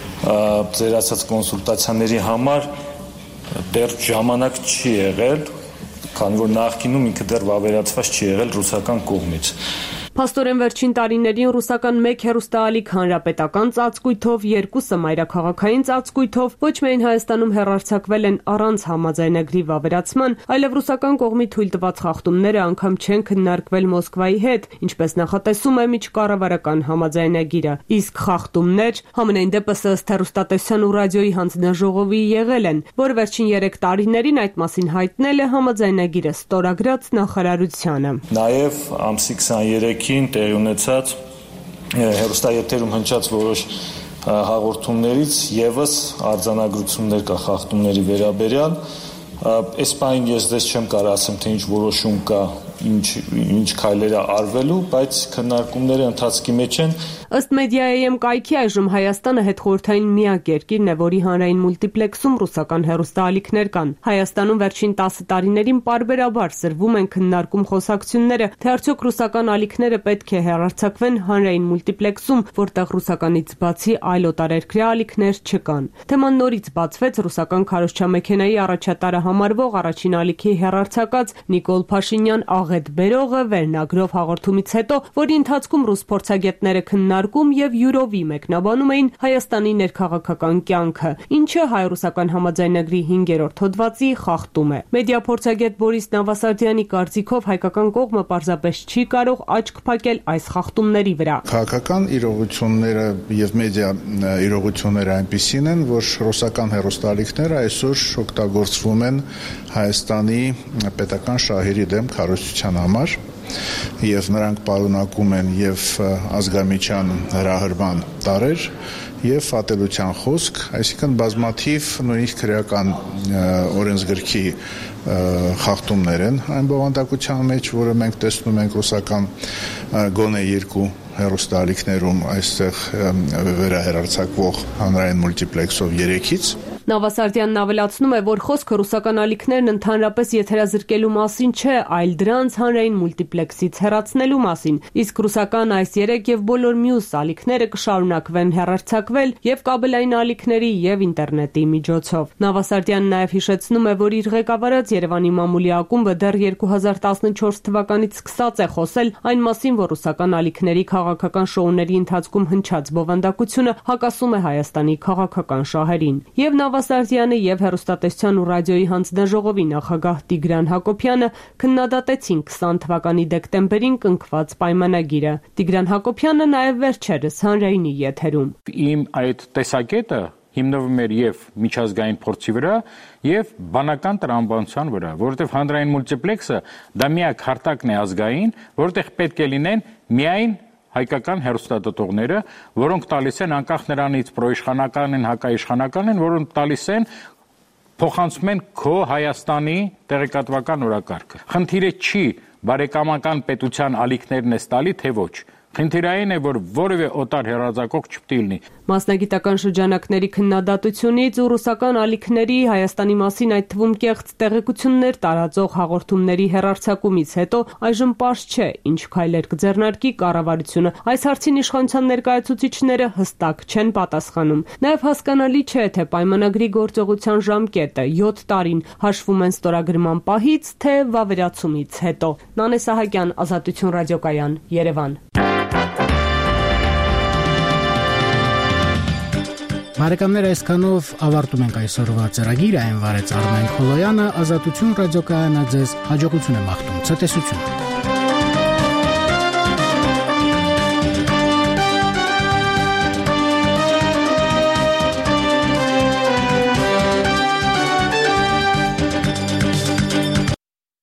ձեր ասած կոնսուլտացիաների համար դեռ ժամանակ չի եղել, քանի որ նախկինում ինքը դեռ վավերացված չի եղել ռուսական կողմից։ Փաստորեն վերջին տարիներին ռուսական մեկ հեռուստաալիք հանրապետական ծածկույթով, երկուսը մայրաքաղաքային ծածկույթով ոչ միայն Հայաստանում հեռարձակվել են առանց համաձայնագրի վավերացման, այլև ռուսական կողմի թույլ տված խախտումները անգամ չեն քննարկվել Մոսկվայի հետ, ինչպես նախատեսում է միջկառավարական համաձայնագիրը։ Իսկ խախտումներ համենայն դեպս ըստ հեռուստատեսության ու ռադիոյի հանձնաժողովի եղել են, որ վերջին երեք տարիներին այդ մասին հայտնել է համաձայնագիրը ստորագրած նախարարությանը։ Նաև ամսի քսաներեքին տեղի ունեցած հեռուստաեթերում հնչած որոշ հաղորդումներից եւս արձանագրություններ կա խախտումների վերաբերյալ։ Այս բանին ես դες չեմ կարող ասեմ, թե ինչ որոշում կա, ինչ ինչ քայլեր է արվելու, բայց քննարկումները ընթացքի մեջ են։ Ըստ Media.am կայքի այժմ Հայաստանը հետխորհրդային միակ երկիրն է, որի հանրային մուլտիպլեքսում ռուսական հեռուստաալիքներ կան։ Հայաստանում վերջին տասը տարիներին պարբերաբար սրվում են քննարկում խոսակցությունները, թե արդյոք ռուսական ալիքները պետք է հեռարձակվեն հանրային մուլտիպլեքսում, որտեղ ռուսականից բացի այլ օտարերկրյա ալիքներ չկան։ Թեման նորից բացվեց ռուսական քարոզչամեքենայի առաջատարը համարվող առաջին ալիքի հեռարձակած Նիկոլ Փաշինյան աղետ բերողը վերնագրով հաղորդումից հետո, որի ընթացքում ռուս փորձագետները քննարկում եւ յուրովի մեկնաբանում էին Հայաստանի ներքաղաքական կյանքը, ինչը հայ-ռուսական համաձայնագրի հինգերորդ հոդվածի խախտում է։ Մեդիա փորձագետ Բորիս Նավասարդյանի կարծիքով հայկական կողմը պարզապես չի կարող աչք փակել այս խախտումների վրա։ Քաղաքական իրողությունները եւ մեդիա իրողությունները այնպիսին են, որ ռուսական հեռուստաալիքները այսօր օգտագործվում են Հայաստանի պետական շահերի դեմ քարոզչության համար եւ նրանք պարունակում են եւ ազգամիջյան հրահրման տարեր եւ ատելության խոսք, այսինքն բազմաթիվ նույնիսկ քրեական օրենսգրքի խախտումներ են այն բովանդակության մեջ, որը մենք տեսնում ենք ռուսական գոնե երկու հեռուստաալիքներում այստեղ վերահերարցակվող հանրային մուլտիպլեքսով երեքից։ Նավասարդյանն ավելացնում է, որ խոսքը ռուսական ալիքներն ընդհանրապես եթերազրկելու մասին չէ, այլ դրանց հանրային մուլտիպլեքսից հեռացնելու մասին, իսկ ռուսական այս երեք եւ բոլոր մյուս ալիքները կշարունակվեն հեռարձակվել եւ կաբելային ալիքների եւ ինտերնետի միջոցով։ Նավասարդյանն նաեւ հիշեցնում է, որ իր ղեկավարած Երևանի մամուլի ակումբը դեռ երկու հազար տասնչորս թվականից սկսած է խոսել այն մասին, որ ռուսական ալիքների քաղաքական շոուների ընթացքում հնչած բովանդակությունը հակասում է Հայաստանի քաղաքական շահերին։ Եվ Նավասարդյանը եւ հեռուստատեսության ու ռադիոյի հանձնաժողովի նախագահ Տիգրան Հակոբյանը քննադատեցին քսան թվականի դեկտեմբերին կնքված պայմանագիրը։ Տիգրան Հակոբյանը նաեւ վերջերս հանրայինի եթերում Իմ այդ տեսակետը հիմնվում էր եւ միջազգային փորձի վրա եւ բանական տրամաբանության վրա, որովհետեւ հանրային մուլտիպլեքսը դա միակ հարթակն է ազգային, որտեղ պետք է լինեն միայն հայկական հեռուստադիտողները, որոնք տալիս են անկախ նրանից պրոիշխանական են, հակաիշխանական են, որոնք տալիս են փոխանցում են քո Հայաստանի տեղեկատվական օրակարգը։ Խնդիրը չի բարեկամական պետության ալիքներն է տալի, թե ոչ։ Խնդիրային է, որ որևէ օտար հեռարձակող չպետք է լինի։ Մասնագիտական շրջանակների քննադատությունից ու ռուսական ալիքների Հայաստանի մասին այդ թվում կեղծ տեղեկություններ տարածող հաղորդումների հեռարձակումից հետո այժմ պարզ չէ, ինչ քայլեր կձեռնարկի կառավարությունը։ Այս հարցին իշխանության ներկայացուցիչները հստակ չեն պատասխանում։ Նաև հասկանալի չէ, թե պայմանագրի գործողության ժամկետը յոթ տարին հաշվում են ստորագրման պահից, թե վավերացումից հետո։ Նանե Սահակյան, Ազատություն ռադիոկայան, Երևան։ Բարեկամներ, այսքանով ավարտում ենք այսօրվա ծրագիրը, այն վարեց Արմեն Խոլոյանը, Ազատություն ռադիոկայանը ձեզ հաջողություն է մաղթում, ցտեսություն։